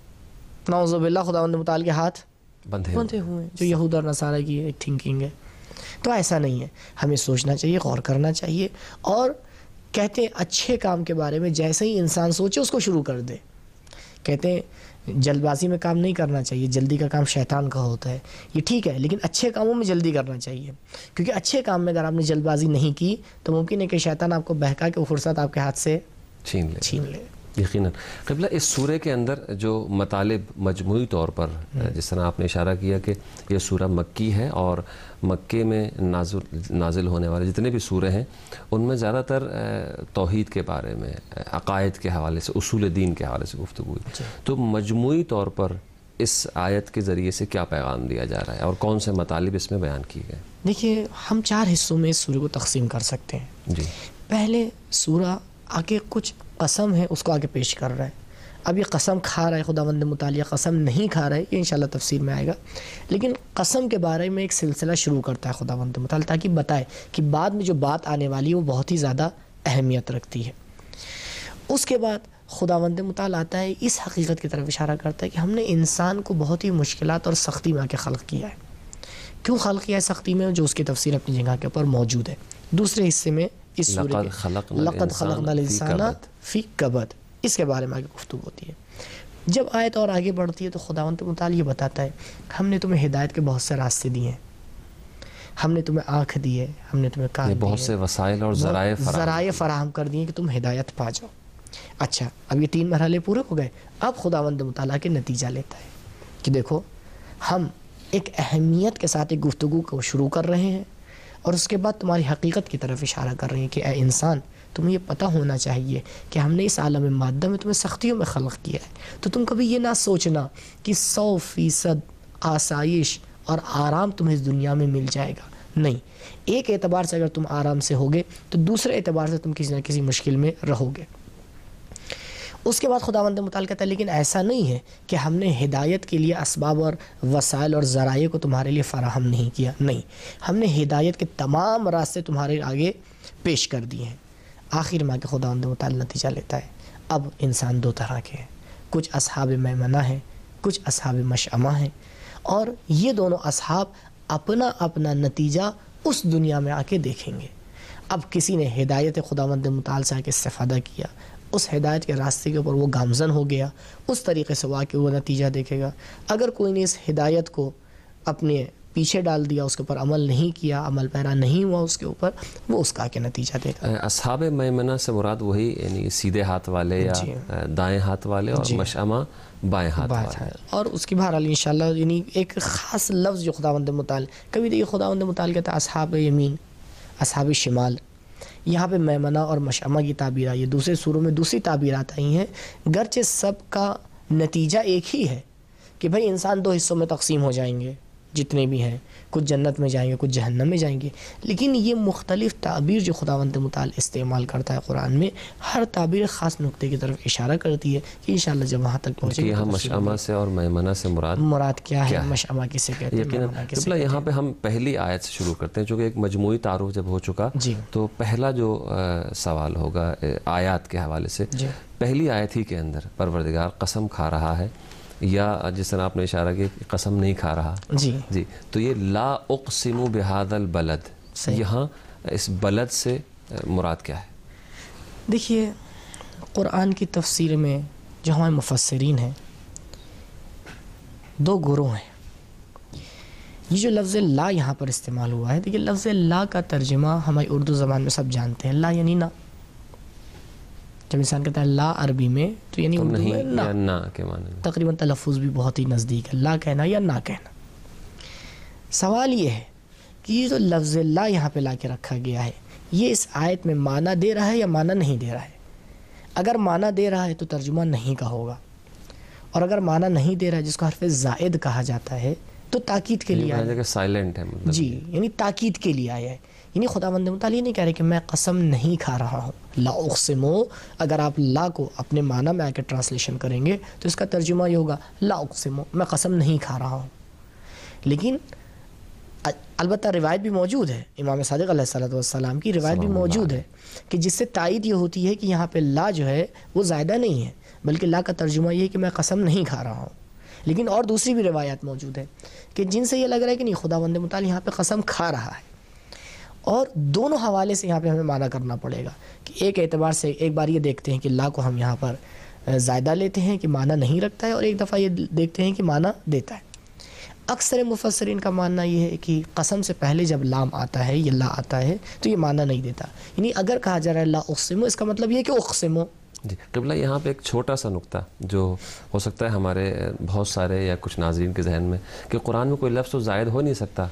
Speaker 5: نعوذ باللہ، خداوند متعال کے ہاتھ بندھے ہوئے ہیں، جو یہود اور نصارہ کی ایک تھنکنگ ہے۔ تو ایسا نہیں ہے، ہمیں سوچنا چاہیے، غور کرنا چاہیے، اور کہتے ہیں اچھے کام کے بارے میں جیسے ہی انسان سوچے اس کو شروع کر دے. کہتے ہیں جلد بازی میں کام نہیں کرنا چاہیے، جلدی کا کام شیطان کا ہوتا ہے. یہ ٹھیک ہے، لیکن اچھے کاموں میں جلدی کرنا چاہیے، کیونکہ اچھے کام میں اگر آپ نے جلد بازی نہیں کی تو ممکن ہے کہ شیطان آپ کو بہکا کے وہ فرصت آپ کے ہاتھ سے
Speaker 1: چھین لے
Speaker 5: چھین لے.
Speaker 1: یقیناً. قبلہ اس سورہ کے اندر جو مطالب مجموعی طور پر جس طرح آپ نے اشارہ کیا کہ یہ سورہ مکی ہے اور مکے میں نازل نازل ہونے والے جتنے بھی سورے ہیں ان میں زیادہ تر توحید کے بارے میں، عقائد کے حوالے سے، اصول دین کے حوالے سے گفتگو ہوئی. تو مجموعی طور پر اس آیت کے ذریعے سے کیا پیغام دیا جا رہا ہے اور کون سے مطالب اس میں بیان کیے گئے؟
Speaker 5: دیکھیے ہم چار حصوں میں اس سورہ کو تقسیم کر سکتے ہیں.
Speaker 1: جی.
Speaker 5: پہلے سورہ آگے کچھ قسم ہے اس کو آگے پیش کر رہا ہے. اب یہ قسم کھا رہا ہے خداوند متعالی، قسم نہیں کھا رہا ہے، یہ انشاءاللہ تفسیر میں آئے گا. لیکن قسم کے بارے میں ایک سلسلہ شروع کرتا ہے خداوند متعالی تاکہ بتائے کہ بعد میں جو بات آنے والی ہے وہ بہت ہی زیادہ اہمیت رکھتی ہے. اس کے بعد خداوند متعالی آتا ہے، اس حقیقت کی طرف اشارہ کرتا ہے کہ ہم نے انسان کو بہت ہی مشکلات اور سختی میں آ کے خلق کیا ہے. کیوں خلق کیا ہے سختی میں، جو اس کی تفسیر اپنی جگہ کے اوپر موجود ہے. دوسرے حصے میں اس سورہ
Speaker 1: لقد
Speaker 5: کے
Speaker 1: خلقنا
Speaker 5: لقد خلقنا الانسان فی کبد، اس کے بارے میں آگے گفتگو ہوتی ہے. جب آیت اور آگے بڑھتی ہے تو خداوند متعالی یہ بتاتا ہے ہم نے تمہیں ہدایت کے بہت سے راستے دیے ہیں، ہم نے تمہیں آنکھ دی ہے، ہم نے تمہیں کان دی ہے،
Speaker 1: بہت سے وسائل اور ذرائع فراہم
Speaker 5: ذرائع فراہم کر دیے کہ تم ہدایت پا جاؤ. اچھا اب یہ تین مرحلے پورے ہو گئے. اب خداوند متعالی کے نتیجہ لیتا ہے کہ دیکھو ہم ایک اہمیت کے ساتھ ایک گفتگو کو شروع کر رہے ہیں اور اس کے بعد تمہاری حقیقت کی طرف اشارہ کر رہے ہیں کہ اے انسان تمہیں یہ پتہ ہونا چاہیے کہ ہم نے اس عالم مادہ میں تمہیں سختیوں میں خلق کیا ہے. تو تم کبھی یہ نہ سوچنا کہ سو فیصد آسائش اور آرام تمہیں اس دنیا میں مل جائے گا. نہیں، ایک اعتبار سے اگر تم آرام سے ہوگے تو دوسرے اعتبار سے تم کسی نہ کسی مشکل میں رہو گے. اس کے بعد خداوند متعالی کہتا ہے لیکن ایسا نہیں ہے کہ ہم نے ہدایت کے لیے اسباب اور وسائل اور ذرائع کو تمہارے لیے فراہم نہیں کیا. نہیں، ہم نے ہدایت کے تمام راستے تمہارے آگے پیش کر دیے ہیں. آخر میں کہ خداوند متعالی نتیجہ لیتا ہے اب انسان دو طرح کے ہیں، کچھ اصحاب میمنہ ہیں، کچھ اصحاب مشأمہ ہیں، اور یہ دونوں اصحاب اپنا اپنا نتیجہ اس دنیا میں آ کے دیکھیں گے. اب کسی نے ہدایت خداوند متعالی سے آ کے استفادہ کیا، اس ہدایت کے راستے کے اوپر وہ گامزن ہو گیا، اس طریقے سے وہ آ کے وہ نتیجہ دیکھے گا. اگر کوئی نے اس ہدایت کو اپنے پیچھے ڈال دیا، اس کے اوپر عمل نہیں کیا، عمل پیرا نہیں ہوا اس کے اوپر، وہ اس کا کے نتیجہ دے گا.
Speaker 1: اصحاب میمنہ سے مراد وہی یعنی سیدھے ہاتھ والے یا
Speaker 5: جی.
Speaker 1: دائیں ہاتھ والے، اور
Speaker 5: جی.
Speaker 1: مشأمہ بائیں ہاتھ
Speaker 5: بات
Speaker 1: والے.
Speaker 5: ہے. اور اس کی بہرحال انشاءاللہ یعنی ایک خاص لفظ جو خداوند متعالی کبھی دیکھیے خداوند متعالی کہتا ہے اصحاب یمین، اصحاب شمال. یہاں پہ میمنہ اور مشأمہ کی تعبیر آئی ہے، دوسرے سوروں میں دوسری تعبیرات آئی ہیں، گرچہ سب کا نتیجہ ایک ہی ہے کہ بھئی انسان دو حصوں میں تقسیم ہو جائیں گے، جتنے بھی ہیں، کچھ جنت میں جائیں گے، کچھ جہنم میں جائیں گے. لیکن یہ مختلف تعبیر جو خداوند متعالی استعمال کرتا ہے قرآن میں، ہر تعبیر خاص نقطے کی طرف اشارہ کرتی ہے کہ انشاءاللہ جب وہاں تک پہنچے
Speaker 1: کہ یہاں مشأمہ سے اور میمنہ سے مراد
Speaker 5: مراد کیا ہے، مشأمہ کسے کہتے ہیں،
Speaker 1: یقیناً.
Speaker 5: میمنہ کسے
Speaker 1: قبلہ
Speaker 5: کہتے
Speaker 1: یہاں پہ ہم پہلی آیت سے شروع کرتے ہیں، چونکہ ایک مجموعی تعارف جب ہو چکا
Speaker 5: جی.
Speaker 1: تو پہلا جو سوال ہوگا آیات کے حوالے سے،
Speaker 5: جی.
Speaker 1: پہلی آیت ہی کے اندر پروردگار قسم کھا رہا ہے، یا جس طرح آپ نے اشارہ کیا کہ قسم نہیں کھا رہا.
Speaker 5: جی
Speaker 1: جی. تو یہ لا اقسم بہذا البلد، یہاں اس بلد سے مراد کیا ہے؟
Speaker 5: دیکھیے قرآن کی تفسیر میں جو ہمارے مفسرین ہیں دو گروہ ہیں. یہ جو لفظ لا یہاں پر استعمال ہوا ہے، دیکھیے لفظ لا کا ترجمہ ہماری اردو زبان میں سب جانتے ہیں، لا یعنی نہ. جب انسان کہتا ہے لا عربی میں تو یعنی اردو میں
Speaker 1: نہیں
Speaker 5: نہ،
Speaker 1: یا نہ کے معنی میں.
Speaker 5: تقریباً تلفظ بھی بہت ہی نزدیک ہے، لا کہنا یا نہ کہنا. سوال یہ ہے کہ یہ جو لفظ لا یہاں پہ لا کے رکھا گیا ہے، یہ اس آیت میں معنی دے رہا ہے یا معنی نہیں دے رہا ہے؟ اگر معنی دے رہا ہے تو ترجمہ نہیں کا ہوگا، اور اگر معنی نہیں دے رہا ہے جس کو حرف زائد کہا جاتا ہے تو تاکید کے لیے آیا ہے.
Speaker 1: سائلنٹ ہے مطلب.
Speaker 5: جی، یعنی تاکید کے لیے آیا ہے. یعنی خداوند متعالی نہیں کہہ رہے کہ میں قسم نہیں کھا رہا ہوں. لا اقسمو، اگر آپ لا کو اپنے معنی میں آ کے ٹرانسلیشن کریں گے تو اس کا ترجمہ یہ ہوگا لا اقسمو، میں قسم نہیں کھا رہا ہوں. لیکن البتہ روایت بھی موجود ہے، امام صادق علیہ الصلوۃ والسلام کی روایت بھی موجود ہے کہ جس سے تائید یہ ہوتی ہے کہ یہاں پہ لا جو ہے وہ زائدہ نہیں ہے، بلکہ لا کا ترجمہ یہ ہے کہ میں قسم نہیں کھا رہا ہوں. لیکن اور دوسری بھی روایات موجود ہیں کہ جن سے یہ لگ رہا ہے کہ نہیں خداوند متعال یہاں پہ قسم کھا رہا ہے. اور دونوں حوالے سے یہاں پہ ہمیں معنی کرنا پڑے گا کہ ایک اعتبار سے ایک بار یہ دیکھتے ہیں کہ لا کو ہم یہاں پر زائدہ لیتے ہیں کہ معنی نہیں رکھتا ہے، اور ایک دفعہ یہ دیکھتے ہیں کہ معنی دیتا ہے. اکثر مفسرین کا ماننا یہ ہے کہ قسم سے پہلے جب لام آتا ہے یا لا آتا ہے تو یہ معنی نہیں دیتا. یعنی اگر کہا جا رہا ہے لا اقسمو، اس کا مطلب یہ ہے کہ اقسمو.
Speaker 1: جی قبلہ، یہاں پہ ایک چھوٹا سا نقطہ جو ہو سکتا ہے ہمارے بہت سارے یا کچھ ناظرین کے ذہن میں کہ قرآن میں کوئی لفظ تو زائد ہو نہیں سکتا،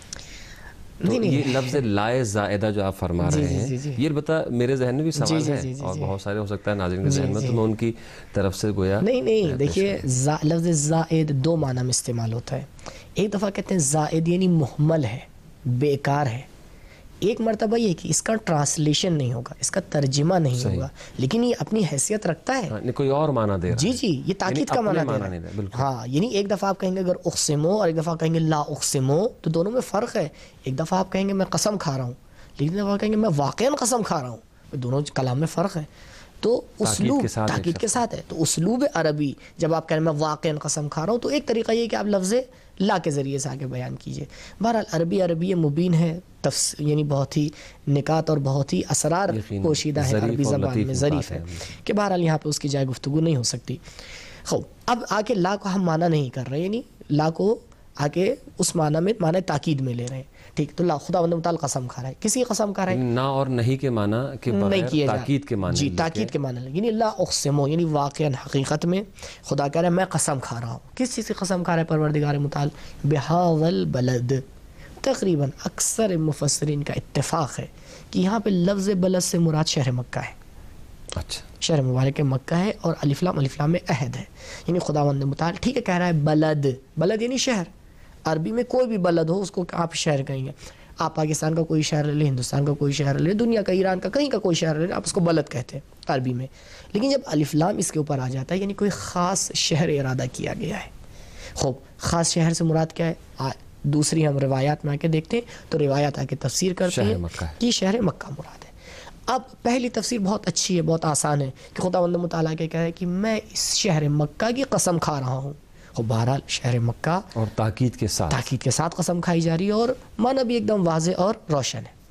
Speaker 1: تو یہ لفظ لائے زائدہ جو آپ فرما رہے ہیں یہ البتہ میرے ذہن میں بھی سوال ہے اور بہت سارے ہو سکتا ہے ناظرین کے ذہن میں، تو میں ان کی طرف سے گویا
Speaker 5: نہیں نہیں دیکھیے لفظ زائد دو معنی میں استعمال ہوتا ہے. ایک دفعہ کہتے ہیں زائد یعنی محمل ہے، بیکار ہے. ایک مرتبہ یہ کہ اس کا ٹرانسلیشن نہیں ہوگا، اس کا ترجمہ نہیں ہوگا، لیکن یہ اپنی حیثیت رکھتا ہے،
Speaker 1: کوئی اور معنی دے رہا ہے.
Speaker 5: جی جی یہ تاکید کا معنی دے رہا ہے. ہاں یعنی ایک دفعہ آپ کہیں گے اگر اقسمو اور ایک دفعہ کہیں گے لا اقسمو، تو دونوں میں فرق ہے. ایک دفعہ آپ کہیں گے میں قسم کھا رہا ہوں، لیکن دفعہ کہیں گے میں واقعاً قسم کھا رہا ہوں، دونوں کلام میں فرق ہے. تو اسلوب تاکید کے ساتھ ہے. تو اسلوب عربی جب آپ کہیں میں واقعاً قسم کھا رہا ہوں، تو ایک طریقہ یہ کہ آپ لفظ لا کے ذریعے سے آگے بیان کیجئے. بہرحال عربی عربی مبین ہے، تفس یعنی بہت ہی نکات اور بہت ہی اسرار پوشیدہ ہے عربی زبان میں، ظریف ہے کہ بہرحال یہاں پہ اس کی جائے گفتگو نہیں ہو سکتی. خوب اب آ کے لا کو ہم معنی نہیں کر رہے، یعنی لا کو آ کے اس معنی میں معنی تاکید میں لے رہے ہیں. ٹھیک، تو لا خداوند متعال قسم کھا رہا ہے، کسی قسم کھا رہا ہے،
Speaker 1: نہ اور نہیں کے معنی کے بغیر تاکید کے معنی.
Speaker 5: جی تاکید کے معنی، یعنی لا اقسمو یعنی واقعاً حقیقت میں خدا کہہ رہا ہے میں قسم کھا رہا ہوں. کس چیز کی قسم کھا رہا ہے پروردگار متعال؟ بہذا البلد. تقریباً اکثر مفسرین کا اتفاق ہے کہ یہاں پہ لفظ بلد سے مراد شہر مکہ ہے.
Speaker 1: اچھا،
Speaker 5: شہر مبارک مکہ ہے اور الف لام الف لام میں عہد ہے. یعنی خداوند متعال ٹھیک ہے کہہ رہا ہے بلد، بلد یعنی شہر. عربی میں کوئی بھی بلد ہو اس کو آپ شہر کہیں گے. آپ پاکستان کا کوئی شہر لے لیں، ہندوستان کا کوئی شہر لے لیں، دنیا کا ایران کا کہیں کا کوئی شہر لے لیں، آپ اس کو بلد کہتے ہیں عربی میں. لیکن جب الف لام اس کے اوپر آ جاتا ہے یعنی کوئی خاص شہر ارادہ کیا گیا ہے. خوب خاص شہر سے مراد کیا ہے؟ دوسری ہم روایات میں آ کے دیکھتے ہیں تو روایات آ کے تفسیر کرتے ہیں کہ شہر مکہ مراد ہے. اب پہلی تفسیر بہت اچھی ہے، بہت آسان ہے کہ خداوند متعال کے کہہ رہا ہے کہ میں اس شہر مکہ کی قسم کھا رہا ہوں. اور بہرحال شہر مکہ
Speaker 1: اور تاکید کے ساتھ
Speaker 5: تاکید کے ساتھ قسم کھائی جا رہی ہے اور معنی بھی ایک دم واضح اور روشن ہے.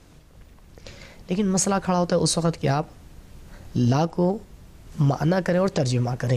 Speaker 5: لیکن مسئلہ کھڑا ہوتا ہے اس وقت کہ آپ لا کو معنی کریں اور ترجمہ کریں.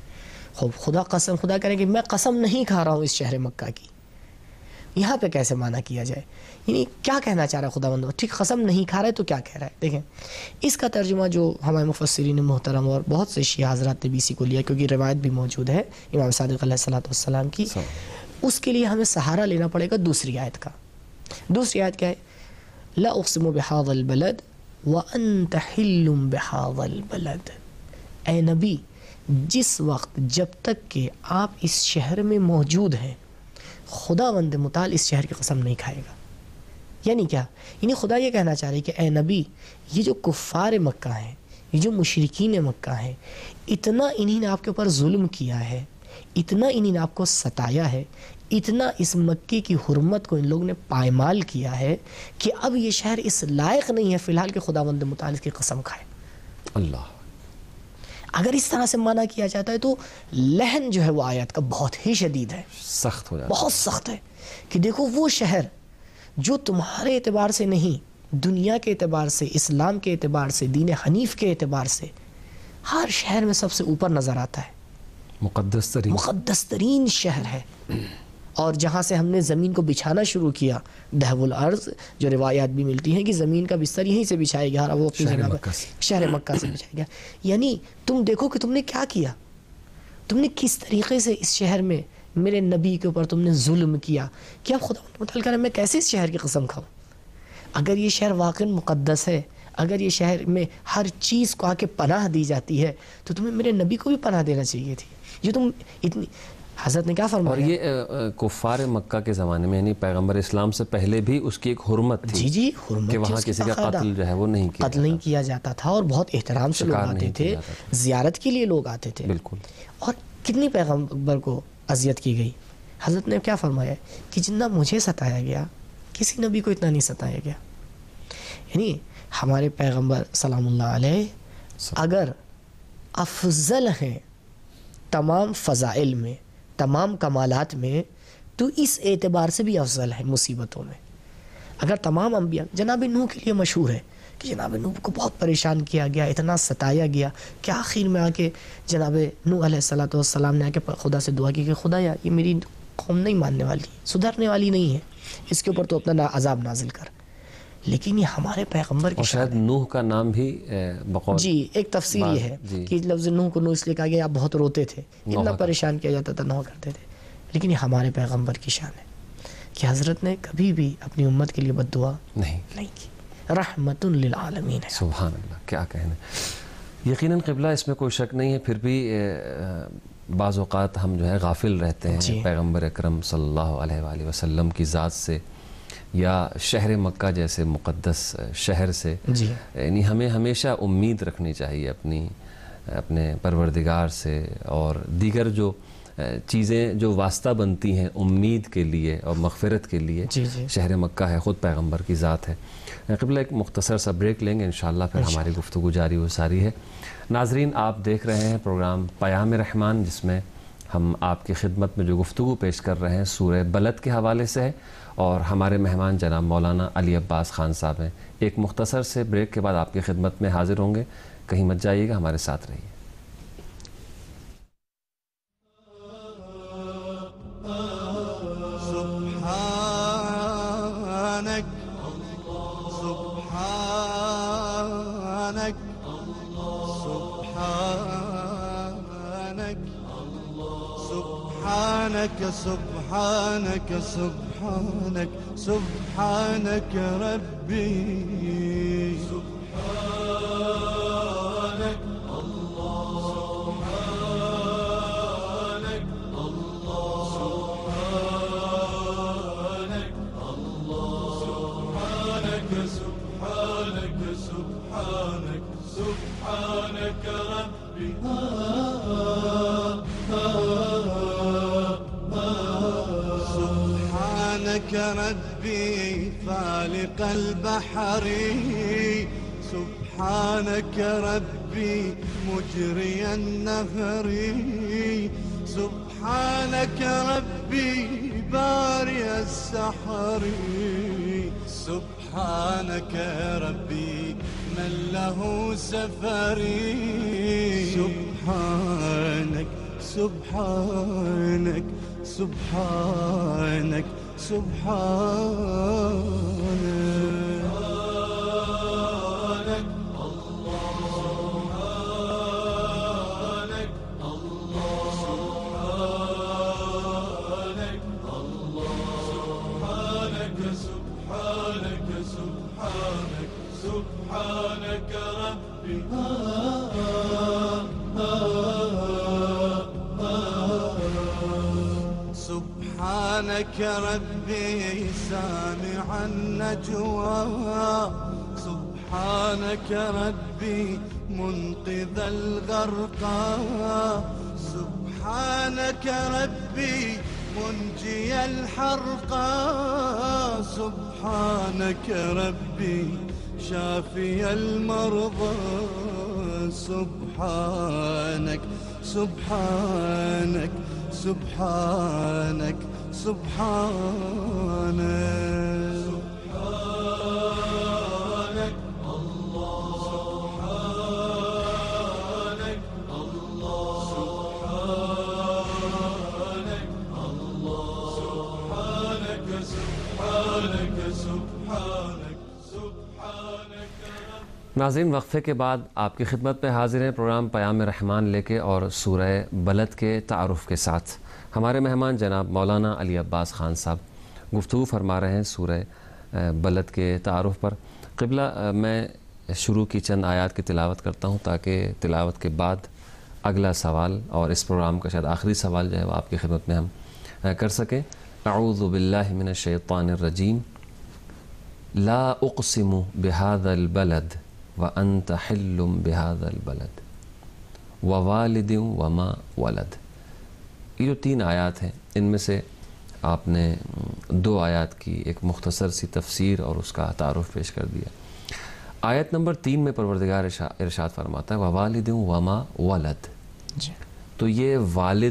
Speaker 5: خدا قسم خدا کریں کہ میں قسم نہیں کھا رہا ہوں اس شہر مکہ کی، یہاں پہ کیسے معنی کیا جائے؟ یعنی کیا کہنا چاہ رہا ہے خداوند؟ ٹھیک قسم نہیں کھا رہا ہے تو کیا کہہ رہا ہے؟ دیکھیں اس کا ترجمہ جو ہمارے مفسرین محترم اور بہت سے شیعہ حضرات نے بھی اسی کو لیا، کیونکہ روایت بھی موجود ہے امام صادق علیہ الصلوۃ والسلام کی. اس کے لیے ہمیں سہارا لینا پڑے گا دوسری آیت کا. دوسری آیت کیا ہے؟ لا اقسم بهذا البلد وانت حل بهذا البلد. اے نبی جس وقت جب تک کہ آپ اس شہر میں موجود ہیں خداوند متعال اس شہر کی قسم نہیں کھائے گا. یعنی کیا؟ یعنی خدا یہ کہنا چاہ رہی کہ اے نبی یہ جو کفار مکہ ہیں، یہ جو مشرکین مکہ ہیں، اتنا انہی نے آپ کے اوپر ظلم کیا ہے، اتنا انہی نے آپ کو ستایا ہے، اتنا اس مکے کی حرمت کو ان لوگوں نے پائمال کیا ہے کہ اب یہ شہر اس لائق نہیں ہے فی الحال کہ خداوند متعال اس کی قسم کھائے.
Speaker 1: اللہ،
Speaker 5: اگر اس طرح سے معنی کیا جاتا ہے تو لہن جو ہے وہ آیت کا بہت ہی شدید ہے،
Speaker 1: سخت ہو جاتا ہے،
Speaker 5: بہت سخت ہے کہ دیکھو وہ شہر جو تمہارے اعتبار سے نہیں، دنیا کے اعتبار سے، اسلام کے اعتبار سے، دین حنیف کے اعتبار سے ہر شہر میں سب سے اوپر نظر آتا ہے،
Speaker 1: مقدس ترین
Speaker 5: مقدس ترین شہر ہے. اور جہاں سے ہم نے زمین کو بچھانا شروع کیا، دہو الارض جو روایات بھی ملتی ہیں کہ زمین کا بستر یہیں سے بچھایا گیا، وہ اپنی جگہ پر شہر مکہ سے بچھایا گیا. یعنی تم دیکھو کہ تم نے کیا کیا، تم نے کس طریقے سے اس شہر میں میرے نبی کے اوپر تم نے ظلم کیا کہ اب خدا متعال کر میں کیسے اس شہر کی قسم کھاؤں؟ اگر یہ شہر واقعی مقدس ہے، اگر یہ شہر میں ہر چیز کو آ کے پناہ دی جاتی ہے تو تمہیں میرے نبی کو بھی پناہ دینا چاہیے تھی. یہ تم اتنی حضرت نے کیا فرمایا؟
Speaker 1: اور یہ کفار مکہ کے زمانے میں یعنی پیغمبر اسلام سے پہلے بھی اس کی ایک حرمت تھی.
Speaker 5: جی جی حرمت
Speaker 1: کہ وہاں کسی کا قتل جو ہے وہ نہیں کیا
Speaker 5: قتل نہیں کیا جاتا تھا اور بہت احترام سے لوگ آتے تھے، زیارت کے لیے لوگ آتے تھے.
Speaker 1: بالکل.
Speaker 5: اور کتنی پیغمبر کو اذیت کی گئی. حضرت نے کیا فرمایا کہ جتنا مجھے ستایا گیا کسی نبی کو اتنا نہیں ستایا گیا. یعنی ہمارے پیغمبر سلام اللہ علیہ اگر افضل ہیں تمام فضائل میں تمام کمالات میں تو اس اعتبار سے بھی افضل ہے مصیبتوں میں. اگر تمام انبیاء، جناب نوح کے لیے مشہور ہے کہ جناب نوح کو بہت پریشان کیا گیا، اتنا ستایا گیا کہ آخر میں آ کے جناب نوح علیہ الصلوۃ والسلام نے آ کے خدا سے دعا کی کہ خدایا یہ میری قوم نہیں ماننے والی، سدھرنے والی نہیں ہے، اس کے اوپر تو اپنا عذاب نازل کر. لیکن یہ ہمارے پیغمبر کی
Speaker 1: شاید نوح کا نام بھی بقول
Speaker 5: جی ایک تفسیر یہ ہے کہ لفظ نوح کو نوح اس لیے کہا گیا آپ بہت روتے تھے، اتنا پریشان کیا جاتا تھا، نوح کرتے تھے. لیکن یہ ہمارے پیغمبر کی شان ہے کہ حضرت نے کبھی بھی اپنی امت کے لیے بد دعا
Speaker 1: نہیں
Speaker 5: نہیں کی، رحمت للعالمین ہے.
Speaker 1: سبحان اللہ، کیا کہنے. یقیناً قبلہ اس میں کوئی شک نہیں ہے، پھر بھی بعض اوقات ہم جو ہے غافل رہتے ہیں
Speaker 5: جی.
Speaker 1: پیغمبر اکرم صلی اللہ علیہ وآلہ وسلم کی ذات سے یا شہر مکہ جیسے مقدس شہر سے.
Speaker 5: جی
Speaker 1: یعنی ہمیں ہمیشہ امید رکھنی چاہیے اپنی اپنے پروردگار سے، اور دیگر جو چیزیں جو واسطہ بنتی ہیں امید کے لیے اور مغفرت کے لیے.
Speaker 5: جی جی
Speaker 1: شہر مکہ ہے، خود پیغمبر کی ذات ہے. قبلہ ایک مختصر سا بریک لیں گے، انشاءاللہ پھر ہماری گفتگو جاری و ساری ہے. ناظرین، آپ دیکھ رہے ہیں پروگرام پیام رحمان، جس میں ہم آپ کی خدمت میں جو گفتگو پیش کر رہے ہیں سورہ بلد کے حوالے سے ہے، اور ہمارے مہمان جناب مولانا علی عباس خان صاحب ہیں. ایک مختصر سے بریک کے بعد آپ کی خدمت میں حاضر ہوں گے، کہیں مت جائیے گا، ہمارے ساتھ رہیے.
Speaker 2: سبحانك سبحانك سبحانك ربي سبحانك الله سبحانك الله سبحانك الله سبحانك سبحانك سبحانك سبحانك ربي سبحانك ربي فالق البحر سبحانك ربي مجري النهر سبحانك ربي بارئ السحر سبحانك ربي من له سفري سبحانك سبحانك سبحانك سبحانك سبحانك ربي سبحانك ربي سامع النجوى سبحانك ربي منقذ الغرقى سبحانك ربي منجي الحرقى سبحانك ربي شافي المرضى سبحانك سبحانك سبحانك سبحانك سبحانك الله سبحانك الله سبحانك الله سبحانك سبحانك سبحانك سبحانك.
Speaker 1: ناظرین، وقفے کے بعد آپ کی خدمت میں حاضر ہیں پروگرام پیام رحمان لے کے، اور سورہ بلد کے تعارف کے ساتھ. ہمارے مہمان جناب مولانا علی عباس خان صاحب گفتگو فرما رہے ہیں سورہ بلد کے تعارف پر. قبلہ، میں شروع کی چند آیات کی تلاوت کرتا ہوں تاکہ تلاوت کے بعد اگلا سوال اور اس پروگرام کا شاید آخری سوال جو ہے وہ آپ کی خدمت میں ہم کر سکیں. اعوذ باللہ من الشیطان الرجیم. لا اقسم بهذا البلد وانت حل بهذا البلد ووالد وما ولد. یہ جو تین آیات ہیں، ان میں سے آپ نے دو آیات کی ایک مختصر سی تفسیر اور اس کا تعارف پیش کر دیا. آیت نمبر تین میں پروردگار ارشاد فرماتا ہے ووالد وما ولد.
Speaker 5: جی.
Speaker 1: تو یہ والد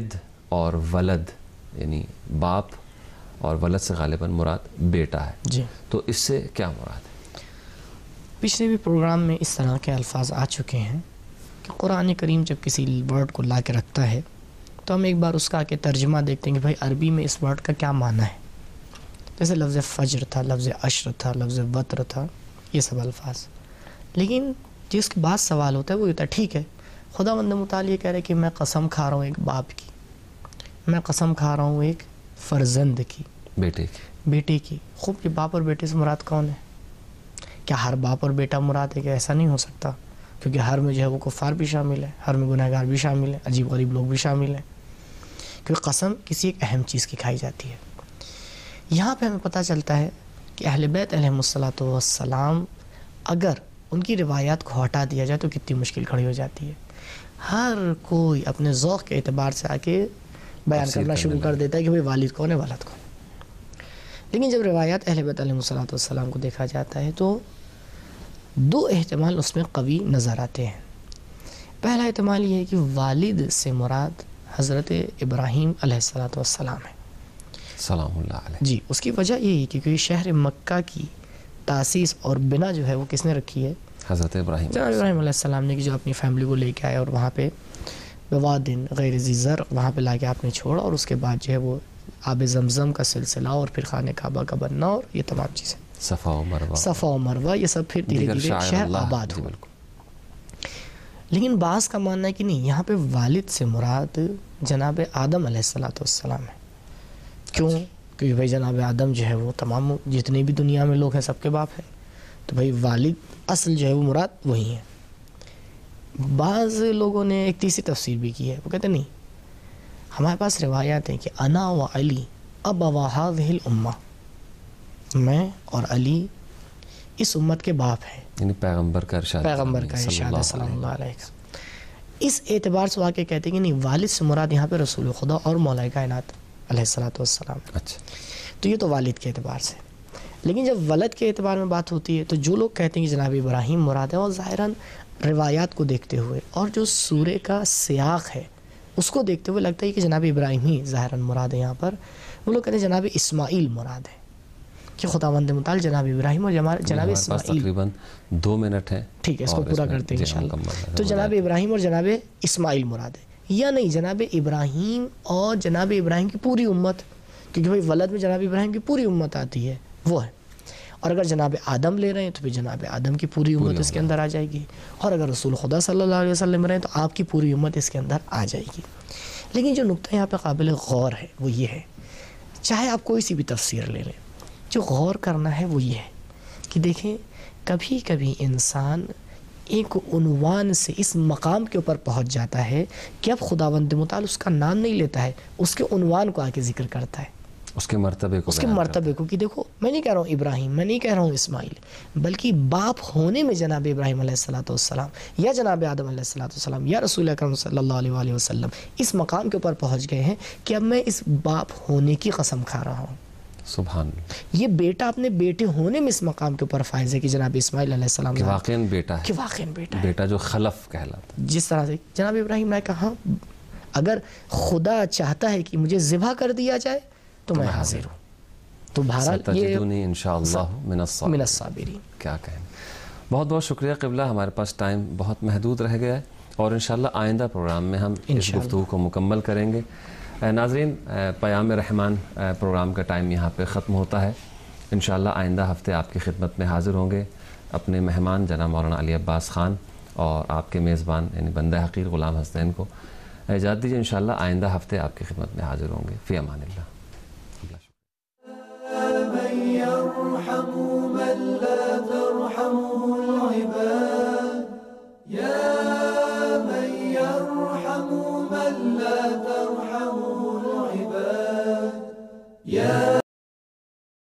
Speaker 1: اور ولد یعنی باپ اور ولد سے غالباً مراد بیٹا ہے.
Speaker 5: جی
Speaker 1: تو اس سے کیا مراد ہے؟
Speaker 5: پچھلے بھی پروگرام میں اس طرح کے الفاظ آ چکے ہیں کہ قرآن کریم جب کسی ورڈ کو لا کے رکھتا ہے تو ہم ایک بار اس کا آ کے ترجمہ دیکھتے ہیں کہ بھائی عربی میں اس ورڈ کا کیا معنی ہے. جیسے لفظ فجر تھا, لفظ عشر تھا, لفظ وتر تھا, یہ سب الفاظ. لیکن جس کے بعد سوال ہوتا ہے وہ ہوتا ہے ٹھیک ہے خدا بند متعال یہ کہہ رہے کہ میں قسم کھا رہا ہوں ایک باپ کی, میں قسم کھا رہا ہوں ایک فرزند کی,
Speaker 1: بیٹے کی.
Speaker 5: بیٹے کی. خوب یہ باپ اور بیٹے سے مراد کون ہے؟ کیا ہر باپ اور بیٹا مراد ہے؟ کہ ایسا نہیں ہو سکتا, کیونکہ ہر میں جو ہے وہ کفار بھی شامل ہے, ہر میں گناہ گار بھی شامل ہے, عجیب غریب لوگ بھی شامل ہیں, کیونکہ قسم کسی ایک اہم چیز کی کھائی جاتی ہے. یہاں پہ ہمیں پتہ چلتا ہے کہ اہل بیت علیہم الصلاۃ والسلام اگر ان کی روایات کو ہٹا دیا جائے تو کتنی مشکل کھڑی ہو جاتی ہے. ہر کوئی اپنے ذوق کے اعتبار سے آ کے بیان کرنا شروع کر دیتا ہے کہ بھئی والد کون ہے, والد کون. لیکن جب روایات اہل بیت علیہم الصلاۃ والسلام کو دیکھا جاتا ہے تو دو احتمال اس میں قوی نظر آتے ہیں. پہلا احتمال یہ ہے کہ والد سے مراد حضرت ابراہیم علیہ الصلاۃ والسلام ہے,
Speaker 1: سلام اللہ علیہ.
Speaker 5: جی. اس کی وجہ یہ ہے کہ کیونکہ شہر مکہ کی تاسیس اور بنا جو ہے وہ کس نے رکھی ہے؟
Speaker 1: حضرت ابراہیم
Speaker 5: جناب ابراہیم علیہ السلام نے, کہ جو اپنی فیملی کو لے کے آئے اور وہاں پہ بوادن غیر ذی زرع وہاں پہ لا کے آپ نے چھوڑا, اور اس کے بعد جو ہے وہ آب زمزم کا سلسلہ اور پھر خانہ کعبہ کا بننا اور یہ تمام چیزیں,
Speaker 1: صفا و مروہ,
Speaker 5: صفا و مروہ, یہ سب پھر دھیرے دھیرے شہر آباد ہو. لیکن بعض کا ماننا ہے کہ نہیں, یہاں پہ والد سے مراد جناب آدم علیہ الصلاۃ والسلام ہے. کیوں؟ کیونکہ بھائی جناب آدم جو ہے وہ تمام جتنے بھی دنیا میں لوگ ہیں سب کے باپ ہیں, تو بھائی والد اصل جو ہے وہ مراد وہی ہے. بعض لوگوں نے ایک تیسری تفسیر بھی کی ہے, وہ کہتے ہیں نہیں, ہمارے پاس روایات ہیں کہ انا و علی ابوا هذه الامہ, میں اور علی اس امت کے باپ ہیں,
Speaker 1: یعنی پیغمبر کا ارشاد,
Speaker 5: پیغمبر کا ارشاد ہے صلی اللہ علیہ وسلم. اس اعتبار سے واقع کہتے ہیں کہ نہیں, والد سے مراد یہاں پہ رسول خدا اور مولا کائنات علیہ الصلاۃ والسلام.
Speaker 1: اچھا,
Speaker 5: تو یہ تو والد کے اعتبار سے. لیکن جب ولد کے اعتبار میں بات ہوتی ہے تو جو لوگ کہتے ہیں کہ جناب ابراہیم مراد ہے, اور ظاہراً روایات کو دیکھتے ہوئے اور جو سورے کا سیاق ہے اس کو دیکھتے ہوئے لگتا ہے کہ جناب ابراہیم ہی ظاہراً مراد ہے. یہاں پر وہ لوگ کہتے ہیں جناب اسماعیل مراد ہے, کہ خداوند متعال جناب ابراہیم اور جناب اسماعیل.
Speaker 1: تقریباً دو منٹ ہیں,
Speaker 5: ٹھیک ہے, اس کو پورا کرتے ہیں انشاءاللہ. تو جناب ابراہیم اور جناب اسماعیل مراد ہے, یا نہیں جناب ابراہیم اور جناب ابراہیم کی پوری امت, کیونکہ بھائی ولد میں جناب ابراہیم کی پوری امت آتی ہے وہ ہے. اور اگر جناب آدم لے رہے ہیں تو پھر جناب آدم کی پوری امت اس کے اندر آ جائے گی, اور اگر رسول خدا صلی اللہ علیہ وسلم رہے ہیں تو آپ کی پوری امت اس کے اندر آ جائے گی. لیکن جو نقطہ یہاں پہ قابل غور ہے وہ یہ ہے, چاہے آپ کوئی سی بھی تفسیر لے لیں, جو غور کرنا ہے وہ یہ ہے کہ دیکھیں کبھی کبھی انسان ایک عنوان سے اس مقام کے اوپر پہنچ جاتا ہے کہ اب خداوند متعال اس کا نام نہیں لیتا ہے, اس کے عنوان کو آ کے ذکر کرتا ہے,
Speaker 1: اس کے مرتبے کو,
Speaker 5: اس کے مرتبے کو. کہ دیکھو میں نہیں کہہ رہا ہوں ابراہیم, میں نہیں کہہ رہا ہوں اسماعیل, بلکہ باپ ہونے میں جناب ابراہیم علیہ الصلاۃ والسلام یا جناب آدم علیہ الصلاۃ والسلام یا رسول اکرم صلی اللہ علیہ وآلہ وسلم اس مقام کے اوپر پہنچ گئے ہیں کہ اب میں اس باپ ہونے کی قسم کھا رہا ہوں.
Speaker 1: سبحان اللہ.
Speaker 5: یہ بیٹا اپنے بیٹے ہونے میں اس مقام کے اوپر فائز ہے کہ جناب اسماعیل علیہ السلام
Speaker 1: کہ واقعاً بیٹا ہے,
Speaker 5: کہ واقعاً بیٹا ہے,
Speaker 1: بیٹا جو خلف کہلاتا ہے.
Speaker 5: جس طرح سے جناب ابراہیم نے کہا اگر خدا چاہتا ہے کہ مجھے ذبح کر دیا جائے تو میں حاضر ہوں. تو بہرحال یہ
Speaker 1: انشاءاللہ من
Speaker 5: من الصابرین.
Speaker 1: کیا کہیں. بہت بہت شکریہ قبلہ, ہمارے پاس ٹائم بہت محدود رہ گیا ہے اور انشاءاللہ آئندہ پروگرام میں ہم اس گفتگو کو مکمل کریں گے. ناظرین, پیام رحمان پروگرام کا ٹائم یہاں پہ ختم ہوتا ہے. انشاءاللہ آئندہ ہفتے آپ کی خدمت میں حاضر ہوں گے اپنے مہمان جناب مولانا علی عباس خان اور آپ کے میزبان یعنی بندہ حقیر غلام حسنین کو. اجازت دیجیے, انشاءاللہ آئندہ ہفتے آپ کی خدمت میں حاضر ہوں گے. فی امان اللہ.